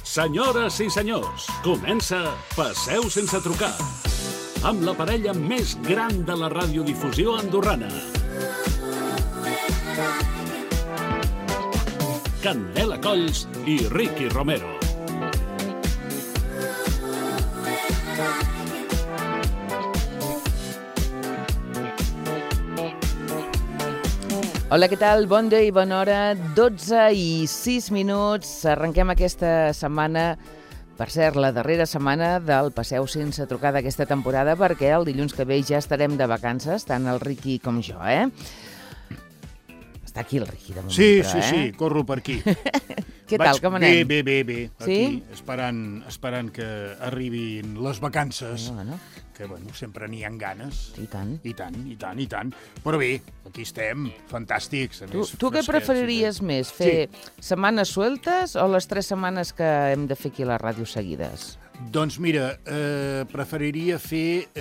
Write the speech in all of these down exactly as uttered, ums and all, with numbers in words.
Senyores i senyors, comença Passeu sense trucar, amb la parella més gran de la radiodifusió andorrana. Candela Colls i Ricky Romero. Hola, què tal? Bon dia i bona hora. dotze i sis minuts. Arrenquem aquesta setmana, per cert, la darrera setmana del Passeu sense trucar d'aquesta temporada, perquè el dilluns que ve ja estarem de vacances, tant el Ricky com jo, eh? Està aquí el Ricky, de moment, sí, però, sí, eh? sí, corro per aquí. Què Vaig... tal, com anem? Bé, bé, bé, bé. Aquí, sí? esperant, esperant que arribin les vacances, Sí, bueno. que, bueno, sempre n'hi ha ganes. I tant. I tant, i tant, i tant. Però bé, aquí estem, fantàstics. A Tu, més, tu què fresquets, preferiries i tot. més, fer sí. setmanes sueltes o les tres setmanes que hem de fer aquí a la ràdio seguides? Doncs mira, eh, preferiria fer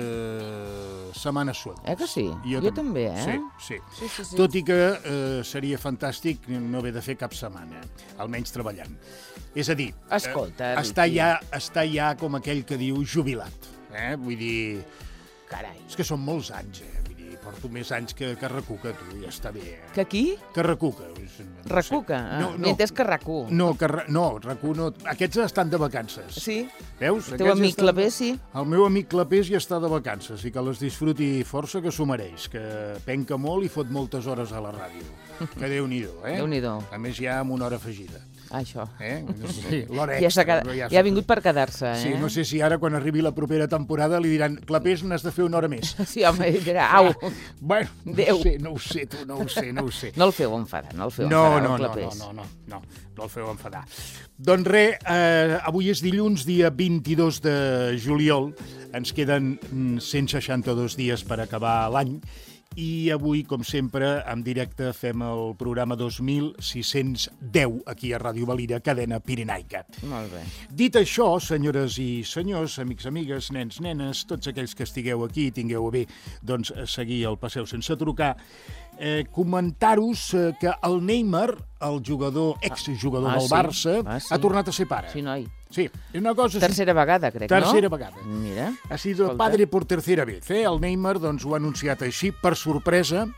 eh, setmanes sueltes. Eh que sí? Jo, jo també, eh? Sí, sí. Sí, sí, sí. Tot i que eh, seria fantàstic no haver de fer cap setmana, almenys treballant. És a dir, Escolta, eh, està, Ricky. ja, està ja com aquell que diu jubilat. Eh? Vull dir, Carai. és que són molts anys, eh? Vull dir, porto més anys que, que Recuca, tu, ja està bé. Eh? Que aquí? Que Recuca. No Recuca? sé. Ah, No, M'he no, entès que Recu. no, que, Re- no, Recu no. Aquests estan de vacances. Sí? Veus? El teu Aquests amic estan- Clapés, sí? El meu amic Clapés ja està de vacances i que les disfruti força, que s'ho mereix, que penca molt i fot moltes hores a la ràdio. Que Déu-n'hi-do, eh? Déu-n'hi-do. A més, ja amb una hora afegida. Ah, això. Eh? Sí, l'hora Ja, s'ha extra. quedat, no? ja ha vingut per quedar-se, eh? Sí, no sé si ara, quan arribi la propera temporada, li diran Clapés, n'has de fer una hora més. Sí, home, dirà, au, Bueno, no Déu. ho sé, no ho sé, tu, no ho sé, no ho sé. no el feu enfadar, no el feu No, enfadar, no, el no, no, Clapés. no, no, no, no el feu enfadar. Doncs res, eh, avui és dilluns, dia vint-i-dos de juliol. Ens queden mm, cent seixanta-dos dies per acabar l'any. I avui, com sempre, en directe fem el programa dos mil sis-cents deu aquí a Ràdio Valira, cadena pirenaica. Molt bé. Dit això, senyores i senyors, amics, amigues, nens, nenes, tots aquells que estigueu aquí i tingueu a bé doncs, seguir el Passeu sense trucar, eh, comentar-vos eh, que el Neymar, el jugador, exjugador Ah, del sí? Barça, Ah, sí? ha tornat a ser pare. Sí, noi. Sí, és una cosa... Tercera vegada, crec, Tercera no? vegada. Mira. Ha sido Escolta. padre por tercera vez. Eh? El Neymar doncs, ho ha anunciat així, per sorpresa,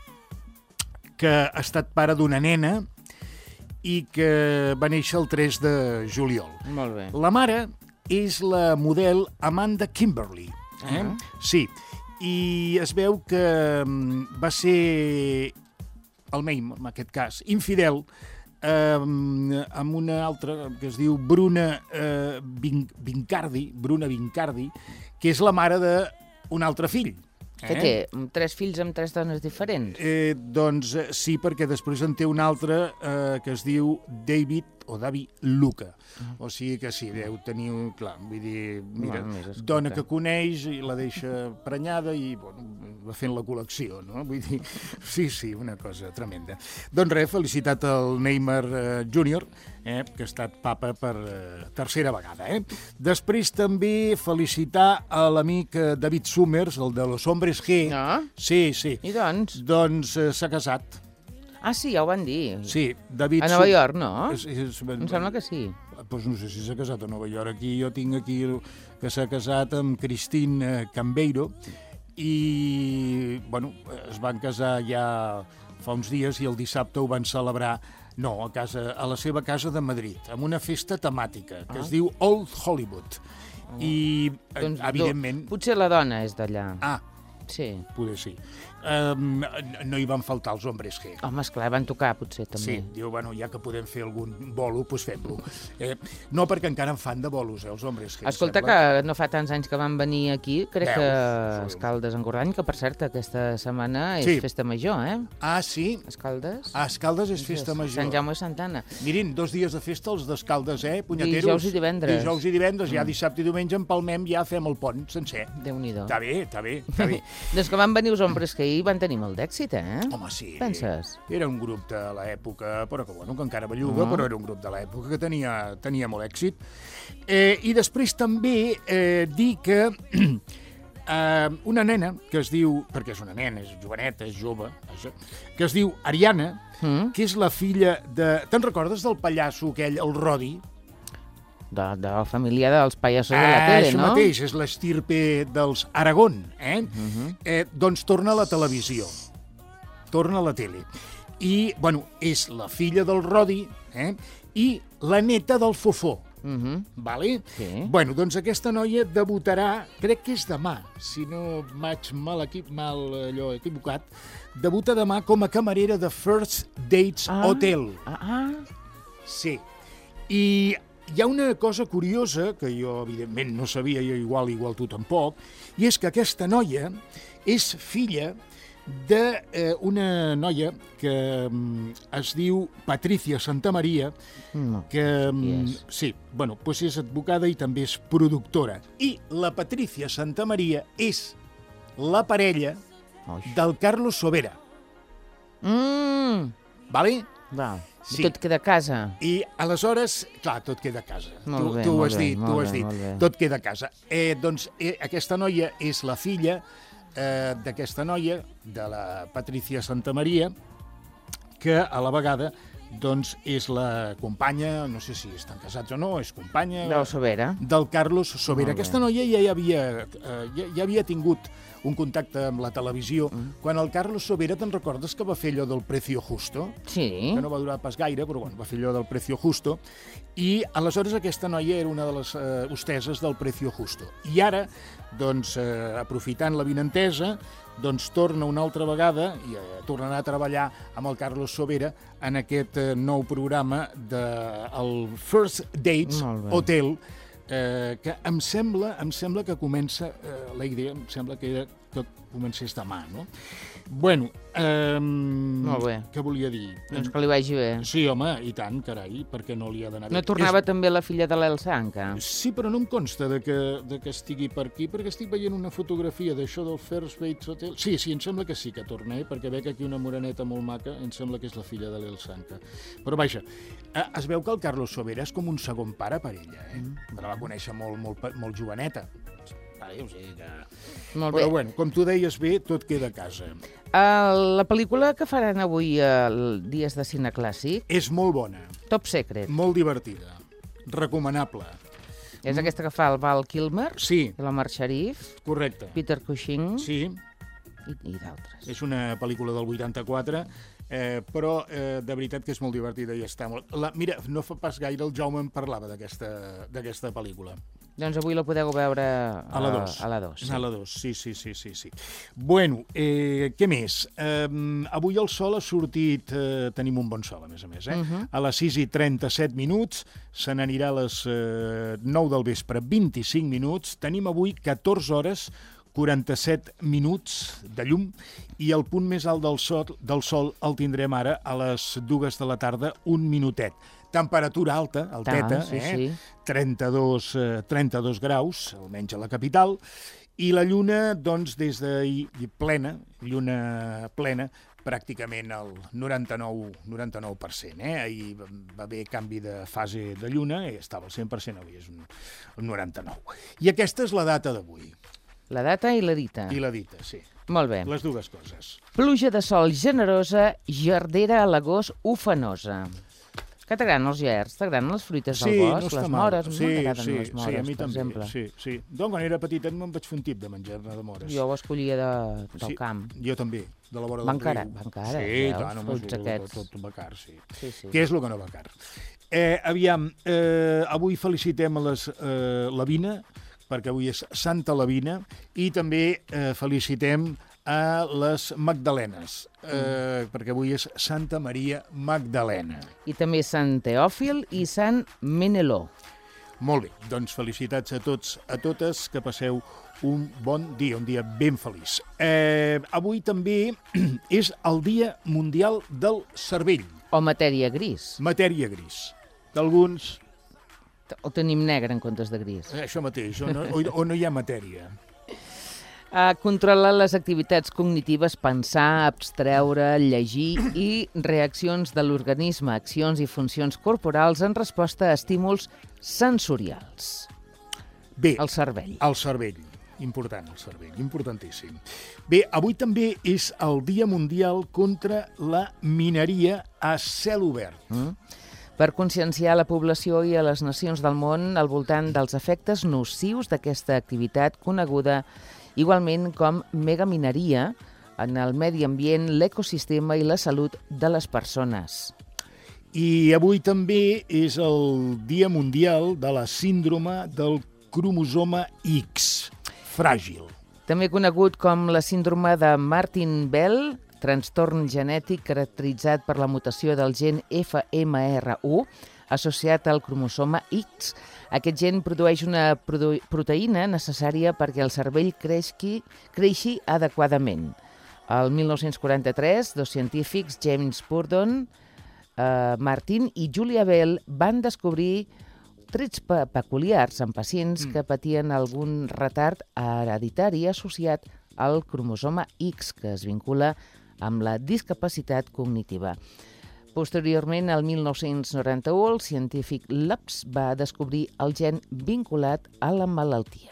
que ha estat pare d'una nena i que va néixer el tres de juliol. Molt bé. La mare és la model Amanda Kimberly. Eh? Ah. Sí, i es veu que mm, va ser el Neymar, en aquest cas, infidel, eh, amb una altra que es diu Bruna eh, Vin Vincardi, Bruna Vincardi, que és la mare d'un altre fill. Què té? Tres fills amb tres dones diferents? Eh, doncs eh, sí, perquè després en té un altre eh, que es diu David o David Luca. O sigui que sí, deu tenir un... Clar, vull dir, mira, Bueno, mira, escolta. dona que coneix i la deixa prenyada i, bueno, va fent la col·lecció, no? Vull dir, sí, sí, una cosa tremenda. Doncs res, felicitat al Neymar eh, júnior, eh, que ha estat papa per eh, tercera vegada, eh? Després també felicitar a l'amic eh, David Summers, el de Los Hombres G. No? Sí, sí. I doncs? Doncs eh, s'ha casat. Ah, sí, ja ho van dir. Sí, David A Nova Sum- York, no? És, és, Em sembla que sí. Doncs no sé si s'ha casat a Nova York. Aquí jo tinc aquí que s'ha casat amb Christine Cambeiro i, bueno, es van casar ja fa uns dies i el dissabte ho van celebrar, no, a, casa, a la seva casa de Madrid, amb una festa temàtica que Ah. es diu Old Hollywood. I, eh, Doncs, evidentment... tu, potser la dona és d'allà. Ah, Sí. poder sí. Um, no hi van faltar els hombres G. Home, esclar, van tocar, potser, també. Sí, diu, bueno, ja que podem fer algun bolo, doncs fem-lo. Eh, no, perquè encara en fan de bolos, eh, els hombres. Que Escolta, sembla. que no fa tants anys que van venir aquí, crec Veus? que Sí. Escaldes en Gorrany, que per cert aquesta setmana és Sí. festa major, eh? Ah, sí? Escaldes? A Escaldes és festa major. Sant Jaume i Santana. Mirin, dos dies de festa els d'Escaldes, eh, punyeteros. Dijous i divendres. Dijous i divendres, ja dissabte i diumenge empalmem, ja fem el pont sencer. Déu-n'hi-do. Està bé, està bé, està bé. Doncs que van venir els hombres que ahir van tenir molt d'èxit, eh? Home, sí. Penses? Era un grup de l'època, però que, bueno, que encara belluga, Ah. però era un grup de l'època que tenia, tenia molt èxit. Eh, I després també eh, dir que eh, una nena que es diu, perquè és una nena, és joveneta, és jove, vaja, que es diu Ariana, Mm? que és la filla de... Te'n recordes del pallasso aquell, el Rodi? de, de la família dels payasos de la Ah, tele, això no? mateix, és l'estirpe dels Aragón, eh? Mhm. eh? Doncs torna a la televisió, torna a la tele. I, bueno, és la filla del Rodi, eh? I la neta del Fofó, Mhm. vale? Sí. Bueno, doncs aquesta noia debutarà, crec que és demà, si no m'haig mal, equip, mal allò equivocat, debuta demà com a camarera de First Dates Ah. Hotel. Ah, ah. Sí. I hi ha una cosa curiosa, que jo evidentment no sabia, jo igual, igual tu tampoc, i és que aquesta noia és filla d'una noia que mm, es diu Patricia Santamaria, No. que mm, Qui és? sí, bueno, doncs és advocada i també és productora. I la Patricia Santamaria és la parella Oix. del Carlos Sobera, Mm. vale? Va. Sí. Tot queda a casa. I aleshores, clar, tot queda a casa. Molt tu bé, tu ho molt has bé, dit, tu molt ho has bé, dit. molt bé. Tot queda a casa. Eh, doncs eh, aquesta noia és la filla eh, d'aquesta noia, de la Patricia Santamaria, que a la vegada doncs, és la companya, no sé si estan casats o no, és companya... Del Sobera. del Carlos Sobera. Molt bé. Aquesta noia ja hi havia, eh, ja, ja havia tingut un contacte amb la televisió. Mm. Quan el Carlos Sobera, te'n recordes que va fer allò del Precio Justo? Sí. Que no va durar pas gaire, però bueno, va fer allò del Precio Justo. I aleshores aquesta noia era una de les eh, hosteses del Precio Justo. I ara, doncs, eh, aprofitant la vinentesa, doncs torna una altra vegada i eh, tornarà a treballar amb el Carlos Sobera en aquest eh, nou programa del de, First Dates Molt bé. Hotel, eh, que em sembla, em sembla que comença, eh, la idea em sembla que era que comencés demà, no? Bueno, eh, Molt bé. què volia dir? Doncs que li vagi bé. Sí, home, i tant, carai, perquè no li ha d'anar bé. No tornava també la filla de l'Elsanca? És... Sí, però no em consta de que, de que estigui per aquí, perquè estic veient una fotografia d'això del First Dates Hotel. Sí, sí, em sembla que sí que torna, eh? Perquè veig aquí una moreneta molt maca, em sembla que és la filla de l'Elsanca. Però vaja, eh, es veu que el Carlos Sobera és com un segon pare per ella, eh? Mm. La va conèixer molt, molt, molt joveneta. Vale, o sigui que... Molt bé. Però bueno, com tu deies bé, tot queda a casa. Uh, la pel·lícula que faran avui uh, Dies de Cine Clàssic, És molt bona, Top Secret, molt divertida, recomanable. és aquesta que fa el Val Kilmer, Sí, l'Omar Sharif, correcte. Peter Cushing Sí, i, i d'altres. és una pel·lícula del vuitanta-quatre, eh, però eh, de veritat que és molt divertida i està molt... La, mira, no fa pas gaire el Jaume em parlava d'aquesta d'aquesta pel·lícula. Doncs avui la podeu veure a, A la dos. A la dos, sí. A la dos, sí, sí, sí, sí. sí. Bueno, eh, què més? Eh, avui el sol ha sortit... Eh, tenim un bon sol, a més a més, eh? Uh -huh. A les sis i trenta-set minuts, se n'anirà a les eh, nou del vespre, vint-i-cinc minuts. Tenim avui catorze hores, quaranta-set minuts de llum i el punt més alt del sol, del sol el tindrem ara a les dues de la tarda, un minutet. Temperatura alta, alteta, sí, eh? sí. trenta-dos, eh, trenta-dos graus, almenys a la capital, i la lluna, doncs, des d'ahir, plena, lluna plena, pràcticament el noranta-nou per cent. Eh? Ahir va haver canvi de fase de lluna i estava al cent per cent, avui és un, un noranta-nou. I aquesta és la data d'avui. La data i la dita. I la dita, sí. Molt bé. Les dues coses. Pluja de sol generosa, jardera a l'agost ufanosa. Que t'agraden els gerds? T'agraden les fruites Sí, del no bosc? està les mal. mores? Sí, no m'agraden sí, les mores, sí, a mi per també. exemple. Sí, sí. Donc, quan era petitet me'n vaig fer un tip de menjar-ne de mores. Jo ho escollia de, del sí, camp. Jo també, de la vora Van del cara, riu. van cara, Sí, ja, tant, els home, fruits tot, aquests. tot, tot va car, sí. Sí, sí. Què és el que no va car? Eh, aviam, eh, avui felicitem a les, eh, la Vina, perquè avui és Santa Lavina, i també eh, felicitem a les Magdalenes, eh, mm. perquè avui és Santa Maria Magdalena. I també Sant Teòfil i Sant Meneló. Molt bé, doncs felicitats a tots, a totes, que passeu un bon dia, un dia ben feliç. Eh, avui també és el Dia Mundial del Cervell. O matèria gris. Matèria gris. D'alguns, O tenim negre en comptes de gris. eh, això mateix, o no, o, o no hi ha matèria. A controlar les activitats cognitives, pensar, abstreure, llegir i reaccions de l'organisme, accions i funcions corporals en resposta a estímuls sensorials. Bé, El cervell. el cervell. Important, el cervell, importantíssim. Bé, avui també és el Dia Mundial contra la mineria a cel obert. Mm? per conscienciar la població i a les nacions del món al voltant dels efectes nocius d'aquesta activitat coneguda igualment com megamineria en el medi ambient, l'ecosistema i la salut de les persones. I avui també és el Dia Mundial de la Síndrome del Cromosoma X, fràgil. També conegut com la síndrome de Martin-Bell, trastorn genètic caracteritzat per la mutació del gen F M R U associat al cromosoma X. Aquest gen produeix una produ- proteïna necessària perquè el cervell creixi, creixi adequadament. El mil nou-cents quaranta-tres, dos científics, James Burdon, eh, Martin i Julia Bell, van descobrir trets pe- peculiars en pacients mm. que patien algun retard hereditari associat al cromosoma X, que es vincula amb la discapacitat cognitiva. Posteriorment, el mil nou-cents noranta-u, el científic Lupps va descobrir el gen vinculat a la malaltia.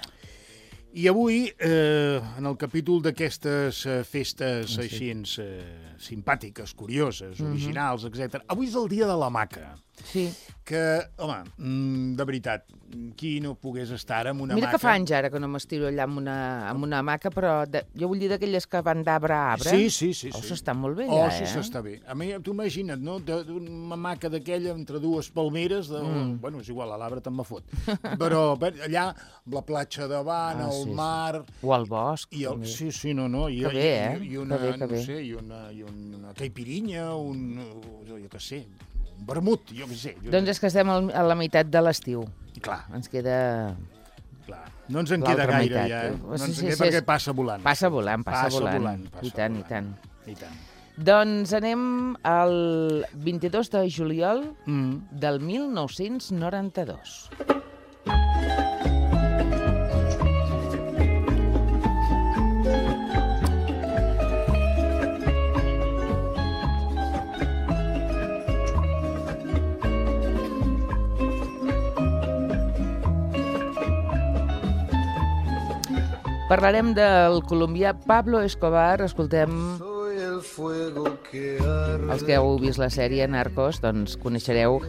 I avui, eh, en el capítol d'aquestes eh, festes Sí. així eh, simpàtiques, curioses, Mhm. originals, etcètera, avui és el dia de la maca. Sí. Que, home, mm, de veritat, qui no pogués estar amb una Mira maca... que fa anys ara que no m'estiro allà amb una, amb una hamaca, però de, jo vull dir d'aquelles que van d'arbre a arbre. Sí, sí, sí. Oh, sí. s'està molt bé, Oh, ja, sí, eh? s'està bé. A mi, tu imagina't, no?, de- d'una maca d'aquella entre dues palmeres, de, Mm. bueno, és igual, a l'arbre te'n me fot. Però bé, allà, amb la platja davant, Ah, el sí, sí. mar... O al bosc. I el, també. sí, sí, no, no. I, Que bé, eh? I, i una, Que bé, que no bé. sé, i una, i una caipirinha, un, jo què sé, un vermut, jo què sé. Jo, Doncs és que estem al- a la meitat de l'estiu. Clar, Ens queda... clar. No ens en L'altra queda gaire, meitat, ja, eh? eh? No ens Sí, en sí, queda sí, perquè és- passa volant. Passa volant, passa, Passa volant. volant, passa I tant, volant. i tant. I tant. Doncs anem al vint-i-dos de juliol Mm. del mil nou-cents noranta-dos. Parlarem del colombià Pablo Escobar. Escoltem, els que heu vist la sèrie Narcos, doncs coneixereu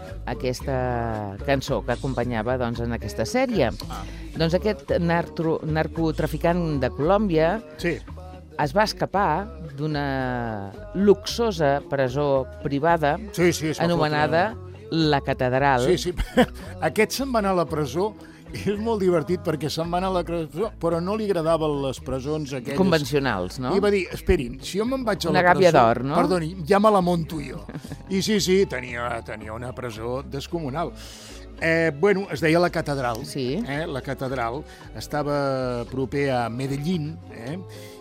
aquesta cançó que acompanyava doncs, en aquesta sèrie. Doncs aquest nartro, narcotraficant de Colòmbia Sí, es va escapar d'una luxosa presó privada sí, sí. es va anomenada La Catedral. fotre- Sí, sí. Aquest se'n va anar a la presó i és molt divertit perquè se'n va anar a la presó, però no li agradaven les presons aquelles... Convencionals, no? I va dir, esperin, si jo me'n vaig a Una la presó... gàbia d'or, no? Perdoni, ja me la monto jo. I sí, sí, tenia, tenia una presó descomunal. Eh, bueno, es deia la Catedral. Sí. Eh? La Catedral estava proper a Medellín, eh?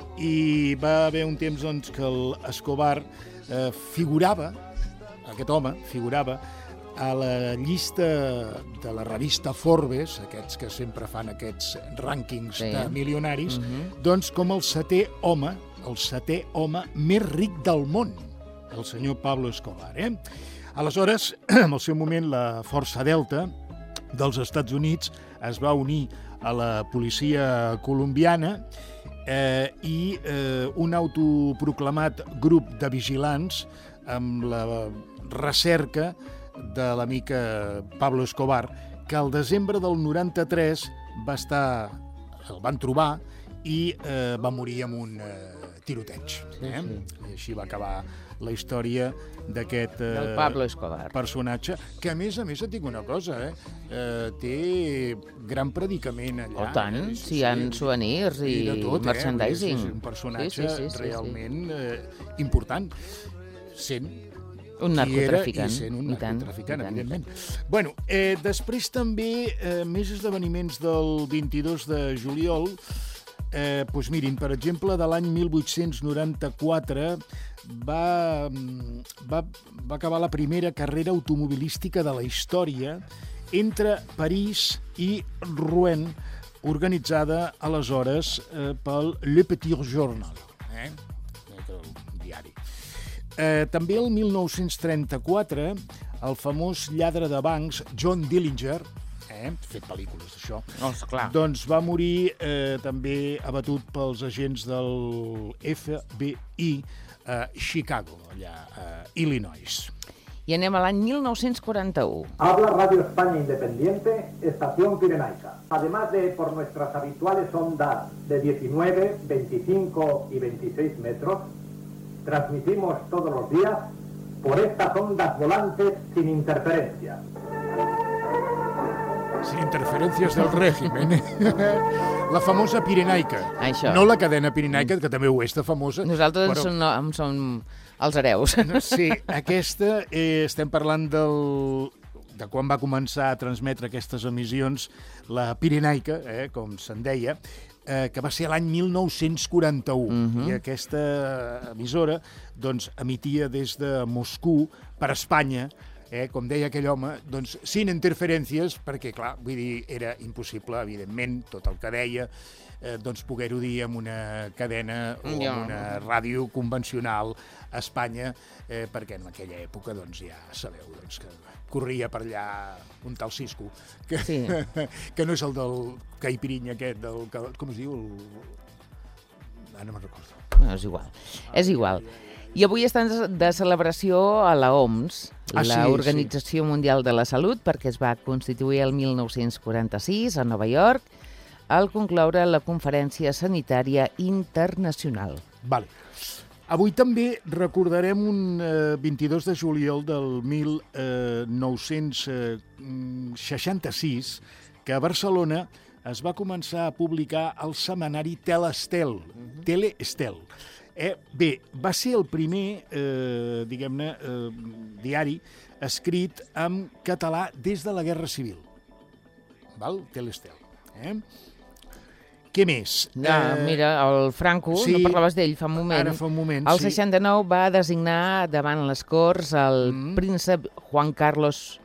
I va haver un temps doncs, que l'Escobar eh, figurava, aquest home figurava, a la llista de la revista Forbes, aquests que sempre fan aquests rànquings Sí. de milionaris, Mhm. doncs com el setè home, el setè home més ric del món, el senyor Pablo Escobar. Eh? Aleshores, en el seu moment, la Força Delta dels Estats Units es va unir a la policia colombiana eh, i eh, un autoproclamat grup de vigilants amb la recerca de l'amic Pablo Escobar, que al desembre del noranta-tres va estar, el van trobar i eh, va morir amb un eh, tiroteig. Eh? sí. I així va acabar la història d'aquest eh, Del Pablo Escobar. personatge, que a més a més et dic una cosa, eh? Eh, té gran predicament allà. Oh, tant, eh? si hi ha souvenirs i, de tot, merchandising. Eh? És un personatge Sí, sí, sí, sí, realment eh, important, sent Un qui era narcotraficant. i sent un I tant, narcotraficant, i tant, i evidentment. Bueno, eh, després també, eh, més esdeveniments del vint-i-dos de juliol, eh, doncs mirin, per exemple, de l'any mil vuit-cents noranta-quatre va, va, va acabar la primera carrera automobilística de la història entre París i Rouen, organitzada aleshores eh, pel Le Petit Journal, eh? el diari. Eh, també el mil nou-cents trenta-quatre, el famós lladre de bancs, John Dillinger, eh, fet pel·lícules d'això, Oh, esclar. doncs va morir eh, també abatut pels agents del F B I a Chicago, allà a Illinois. I anem a l'any mil nou-cents quaranta-u. Habla Radio España Independiente, Estación Pirenaica. Además de por nuestras habituales ondas de diecinueve, veinticinco y veintiséis metros, transmitimos todos los días por estas ondas volantes sin interferencias. Sin interferències del règim, eh? La famosa Pirenaica. Això. No la cadena Pirenaica, que també ho és de famosa. Nosaltres però... som, no, som els hereus. Sí, aquesta, eh, estem parlant del... de quan va començar a transmetre aquestes emissions la Pirenaica, eh, com se'n deia, eh, que va ser l'any mil nou-cents quaranta-u. Uh-huh. I aquesta emissora doncs, emitia des de Moscou per Espanya, Eh, com deia aquell home, doncs, sin interferències, perquè, clar, vull dir, era impossible, evidentment, tot el que deia, eh, doncs, poder-ho dir amb una cadena o Ja. amb una ràdio convencional a Espanya, eh, perquè en aquella època, doncs, ja sabeu, doncs, que corria per allà un tal Cisco, que, Sí. que no és el del caipirinha aquest, del, com es diu? El... Ah, no me'n recordo. No, és igual. És igual. I avui estan de celebració a la O M S, Ah, sí, la Organització Mundial de la Salut, perquè es va constituir el mil nou-cents quaranta-sis a Nova York al concloure la Conferència Sanitària Internacional. Vale. Avui també recordarem un eh, vint-i-dos de juliol del mil nou-cents seixanta-sis que a Barcelona es va començar a publicar el setmanari Telestel, uh-huh. Telestel. Eh, bé, va ser el primer, eh, diguem-ne, eh, diari escrit en català des de la Guerra Civil. Val? Telestel. Eh? Què més? No, eh, mira, el Franco, sí, no parlaves d'ell fa un moment. Ara fa un moment, el sí. seixanta-nou va designar davant les Corts el mm. príncep Juan Carlos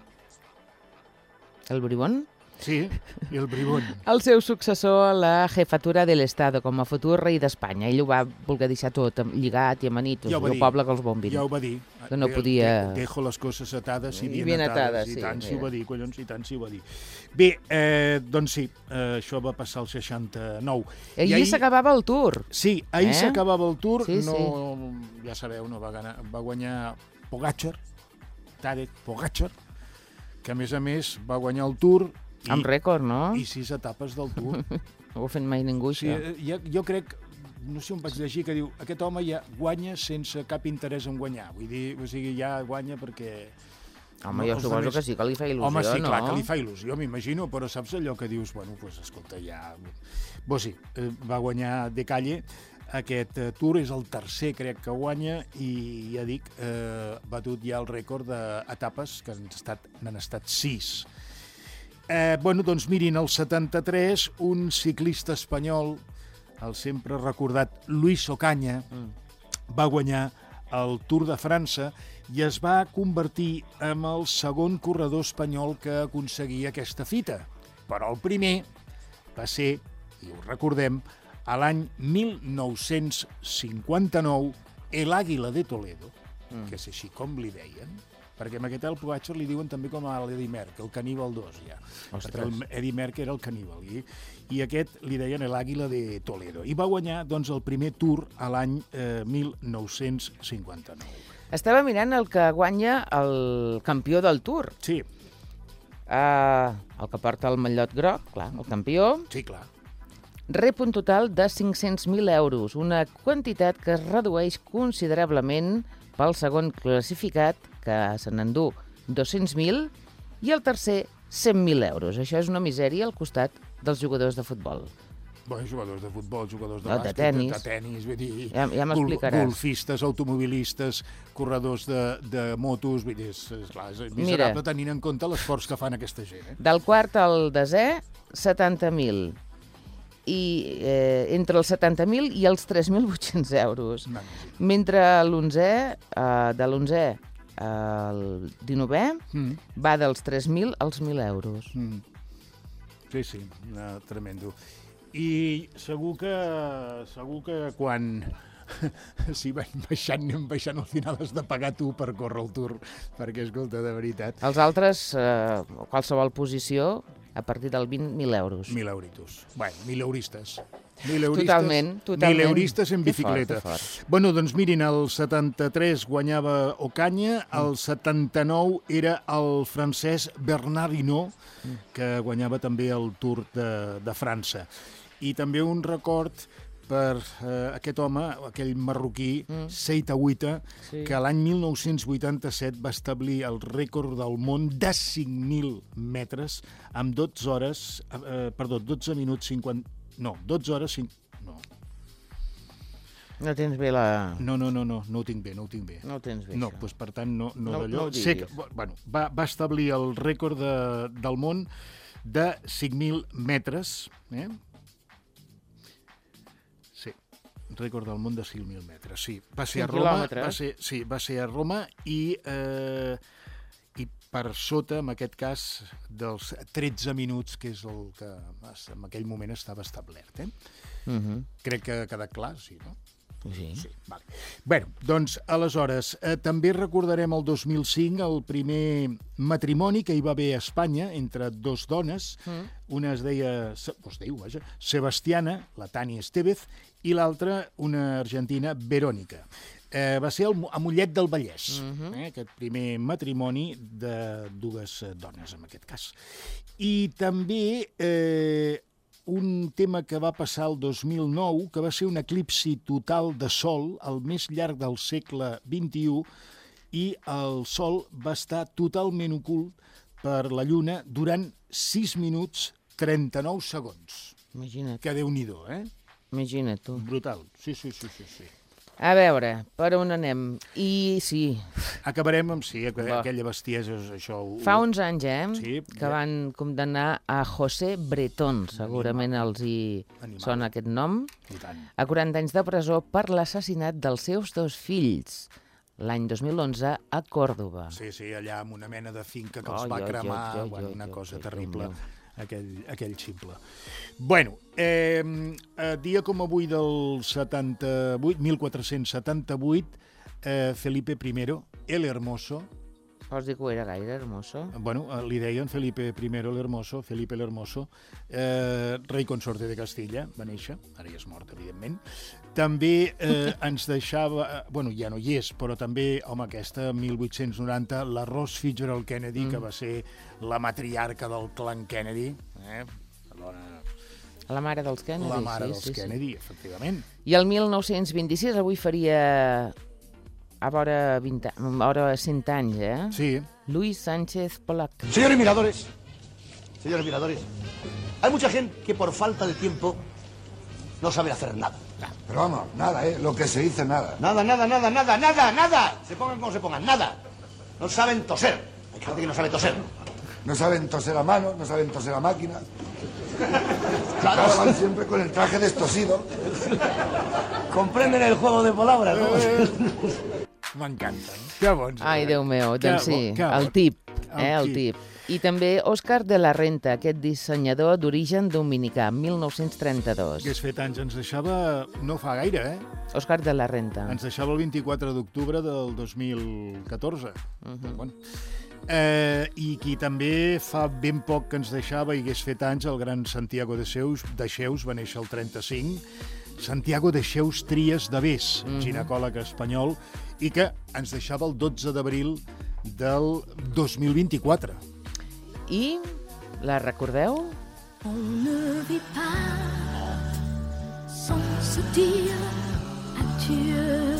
el Bribón, sí, i el Bribón. el seu successor a la jefatura de l'Estado com a futur rei d'Espanya. Ell ho va voler deixar tot lligat i amanitos, ja el poble que els bombin. Ja ho va dir. Que no podia... Dejo les coses atades i bien, bien atades. atades. I sí, tant, si mira. ho va dir, collons, i tant, si ho va dir. Bé, eh, doncs sí, eh, això va passar el seixanta-nou. I ahir s'acabava el Tour. Sí, ahir eh? s'acabava el Tour. Sí, no, sí. Ja sabeu, no va, ganar, va guanyar Pogačar, Tadej Pogačar, que a més a més va guanyar el Tour. I, Amb rècord, no? I sis etapes del Tour. No ho ha fet mai ningú, Sí, això. jo, jo crec, no sé on vaig llegir, que diu aquest home ja guanya sense cap interès en guanyar. Vull dir, o sigui, ja guanya perquè... Home, no, jo els suposo altres- que sí que li fa il·lusió, Home, sí, no? clar que li fa il·lusió, m'imagino, però saps allò que dius, bueno, doncs escolta, ja... Bo, sí, eh, va guanyar De Calle, aquest eh, Tour és el tercer, crec, que guanya, i ja dic, eh, batut ja el rècord d'etapes, que han estat, n'han estat sis. Eh, bueno, doncs mirin, el setanta-tres, un ciclista espanyol, el sempre recordat Luis Ocaña, mm. va guanyar el Tour de França i es va convertir en el segon corredor espanyol que aconseguia aquesta fita. Però el primer va ser, i ho recordem, a l'any mil nou-cents cinquanta-nou, el Àguila de Toledo, mm. que és així com li deien, perquè amb aquest el Pogačar li diuen també com a l'Eddie Merckx, el caníbal dos, ja. Ostres. Perquè el Eddie Merckx era el caníbal, i, i aquest li deien l'Àguila de Toledo. I va guanyar, doncs, el primer Tour a l'any eh, mil nou-cents cinquanta-nou. Estava mirant el que guanya el campió del Tour. Sí, Uh, el que porta el mallot groc, clar, el campió, sí, clar. rep un total de cinc-cents mil euros, una quantitat que es redueix considerablement pel segon classificat, que se n'endú dos-cents mil, i el tercer cent mil euros. Això és una misèria al costat dels jugadors de futbol. Bé, jugadors de futbol, jugadors de No, de bàsquet, tenis. de, de tenis, vull dir, Ja- ja m'explicaràs. gol- golfistes, automobilistes, corredors de, de motos, vull dir, és, és, clar, és miserable Mira. tenint en compte l'esforç que fan aquesta gent. Eh? Del quart al desè, setanta mil. I eh, entre els setanta mil i els tres mil vuit-cents euros. Magnífic. Mentre l'onzè, eh, de l'onzè al dinovè, Mm. va dels tres mil als mil euros. Mm. Sí, sí, no, tremendo. I segur que, segur que quan si van baixant, anem baixant, al final has de pagar tu per córrer el Tour, perquè, escolta, de veritat... Els altres, eh, qualsevol posició, a partir del vint mil euros. Mil euritos. Bueno, mil euristes. Totalment, totalment. Mileuristes en bicicleta. Que fort, que fort. Bueno, doncs mirin, el setanta-tres guanyava Ocaña, el setanta-nou era el francès Bernard Hinault, que guanyava també el Tour de, de França. I també un record per eh, aquest home, aquell marroquí, mm. Seita Wuita, sí. que l'any mil nou-cents vuitanta-set va establir el rècord del món de cinc mil metres amb dotze hores, eh, perdó, dotze minuts cinquanta... No, dotze hores... cinc... No. No tens bé la... No, no, no, no, no ho tinc bé, no ho tinc bé. No ho tens bé, no, això. doncs, per tant, no, no, no d'allò. No ho sé que, bueno, va, va establir el rècord de, del món de cinc mil metres, eh? Sí, rècord del món de cinc mil metres, sí. Va ser a Roma, va ser, sí, va ser a Roma i, eh, i per sota, en aquest cas, dels tretze minuts, que és el que en aquell moment estava establert. Eh? Uh-huh. Crec que ha quedat clar, sí, no? Sí. Sí, vale. Bé, doncs, aleshores, eh, també recordarem el dos mil cinc el primer matrimoni que hi va haver a Espanya entre dos dones. Mm. Una es deia, es diu, vaja, Sebastiana, la Tània Estevez, i l'altra, una argentina, Verònica. Eh, va ser el, a Mollet del Vallès, mm-hmm. eh, aquest primer matrimoni de dues dones, en aquest cas. I també... Eh, un tema que va passar el dos mil nou, que va ser un eclipsi total de sol, el més llarg del segle vint-i-u, i el sol va estar totalment ocult per la lluna durant sis minuts trenta-nou segons. Imagina't. Que Déu-n'hi-do, eh? Imagina't, tu. Brutal, sí, sí, sí, sí, sí. A veure, per on anem? I sí... Acabarem amb, sí, aquella bestiesa, això... Ho... Fa uns anys, eh, sí, que ja. van condemnar a José Bretón, segurament Animal. els hi Animal. sona aquest nom, I tant. a quaranta anys de presó per l'assassinat dels seus dos fills, l'any dos mil onze a Còrdova. Sí, sí, allà amb una mena de finca que els Oh, va jo, cremar, jo, jo, bueno, jo, una jo, cosa jo, terrible. jo, Aquell, aquell ximple. Bueno, eh, dia com avui del setanta-vuit, mil quatre-cents setanta-vuit, eh, Felipe primero, el Hermoso. Vols dir que ho era gaire, Hermoso? Bueno, li deien Felipe primero el Hermoso, Felipe el Hermoso, eh, rei consorte de Castilla, va néixer, ara ja és mort, evidentment. També eh, ens deixava, bueno, ja no hi és, però també, home, aquesta, mil vuit-cents noranta, la Rose Fitzgerald Kennedy, mm. que va ser la matriarca del clan Kennedy, eh? La dona... La mare dels Kennedy. La mare sí, dels sí, Kennedy, sí. efectivament. I el mil nou-cents vint-i-sis, avui faria a vora, vint, a vora cent anys, eh? Sí. Luis Sánchez Polac. Señores miradores, señores miradores, hay mucha gente que por falta de tiempo no sabe hacer nada. Pero vamos, nada, ¿eh? Lo que se dice, nada. Nada, nada, nada, nada, nada, nada. Se pongan como se pongan, nada. No saben toser. Hay gente que no sabe toser. No saben toser a mano, no saben toser a máquina. Claro, van siempre con el traje destosido. ¿Comprenden el juego de palabras? M'encanta. Que bons. Ai, Déu meu, doncs sí, bo, el tip, el eh, el tip. tip. I també Òscar de la Renta, aquest dissenyador d'origen dominicà, mil nou-cents trenta-dos. Hagués fet anys, ens deixava no fa gaire, eh? Òscar de la Renta. Ens deixava el vint-i-quatre d'octubre del dos mil catorze. Uh-huh. Bueno. Eh, I qui també fa ben poc que ens deixava i hagués fet anys, el gran Santiago de Xeus, de Xeus va néixer el trenta-cinc, Santiago de Xeus Trias de Bes, uh-huh. ginecòleg espanyol, i que ens deixava el dotze d'abril del dos mil vint-i-quatre. I la recordeu? On ne vit pas sans se dire adieu.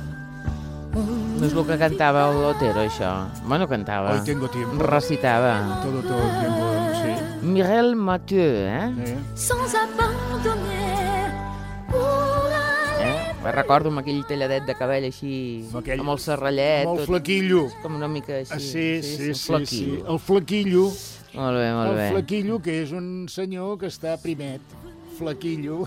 No és el que cantava el Otero, això. Bueno, cantava. Hoy tengo tiempo. Recitava. Todo, todo el tiempo, sí. Mireille Mathieu, eh? Eh? Sans abandonner pour aller. eh? Me recordo amb aquell talladet de cabell així, Amb aquell- amb el serrallet. Amb el tot, flequillo. com una mica així. Ah, sí, sí, sí, un sí, flequillo. El flequillo. Molt bé, molt El bé. flequillo, que és un senyor que està primet. Flequillo.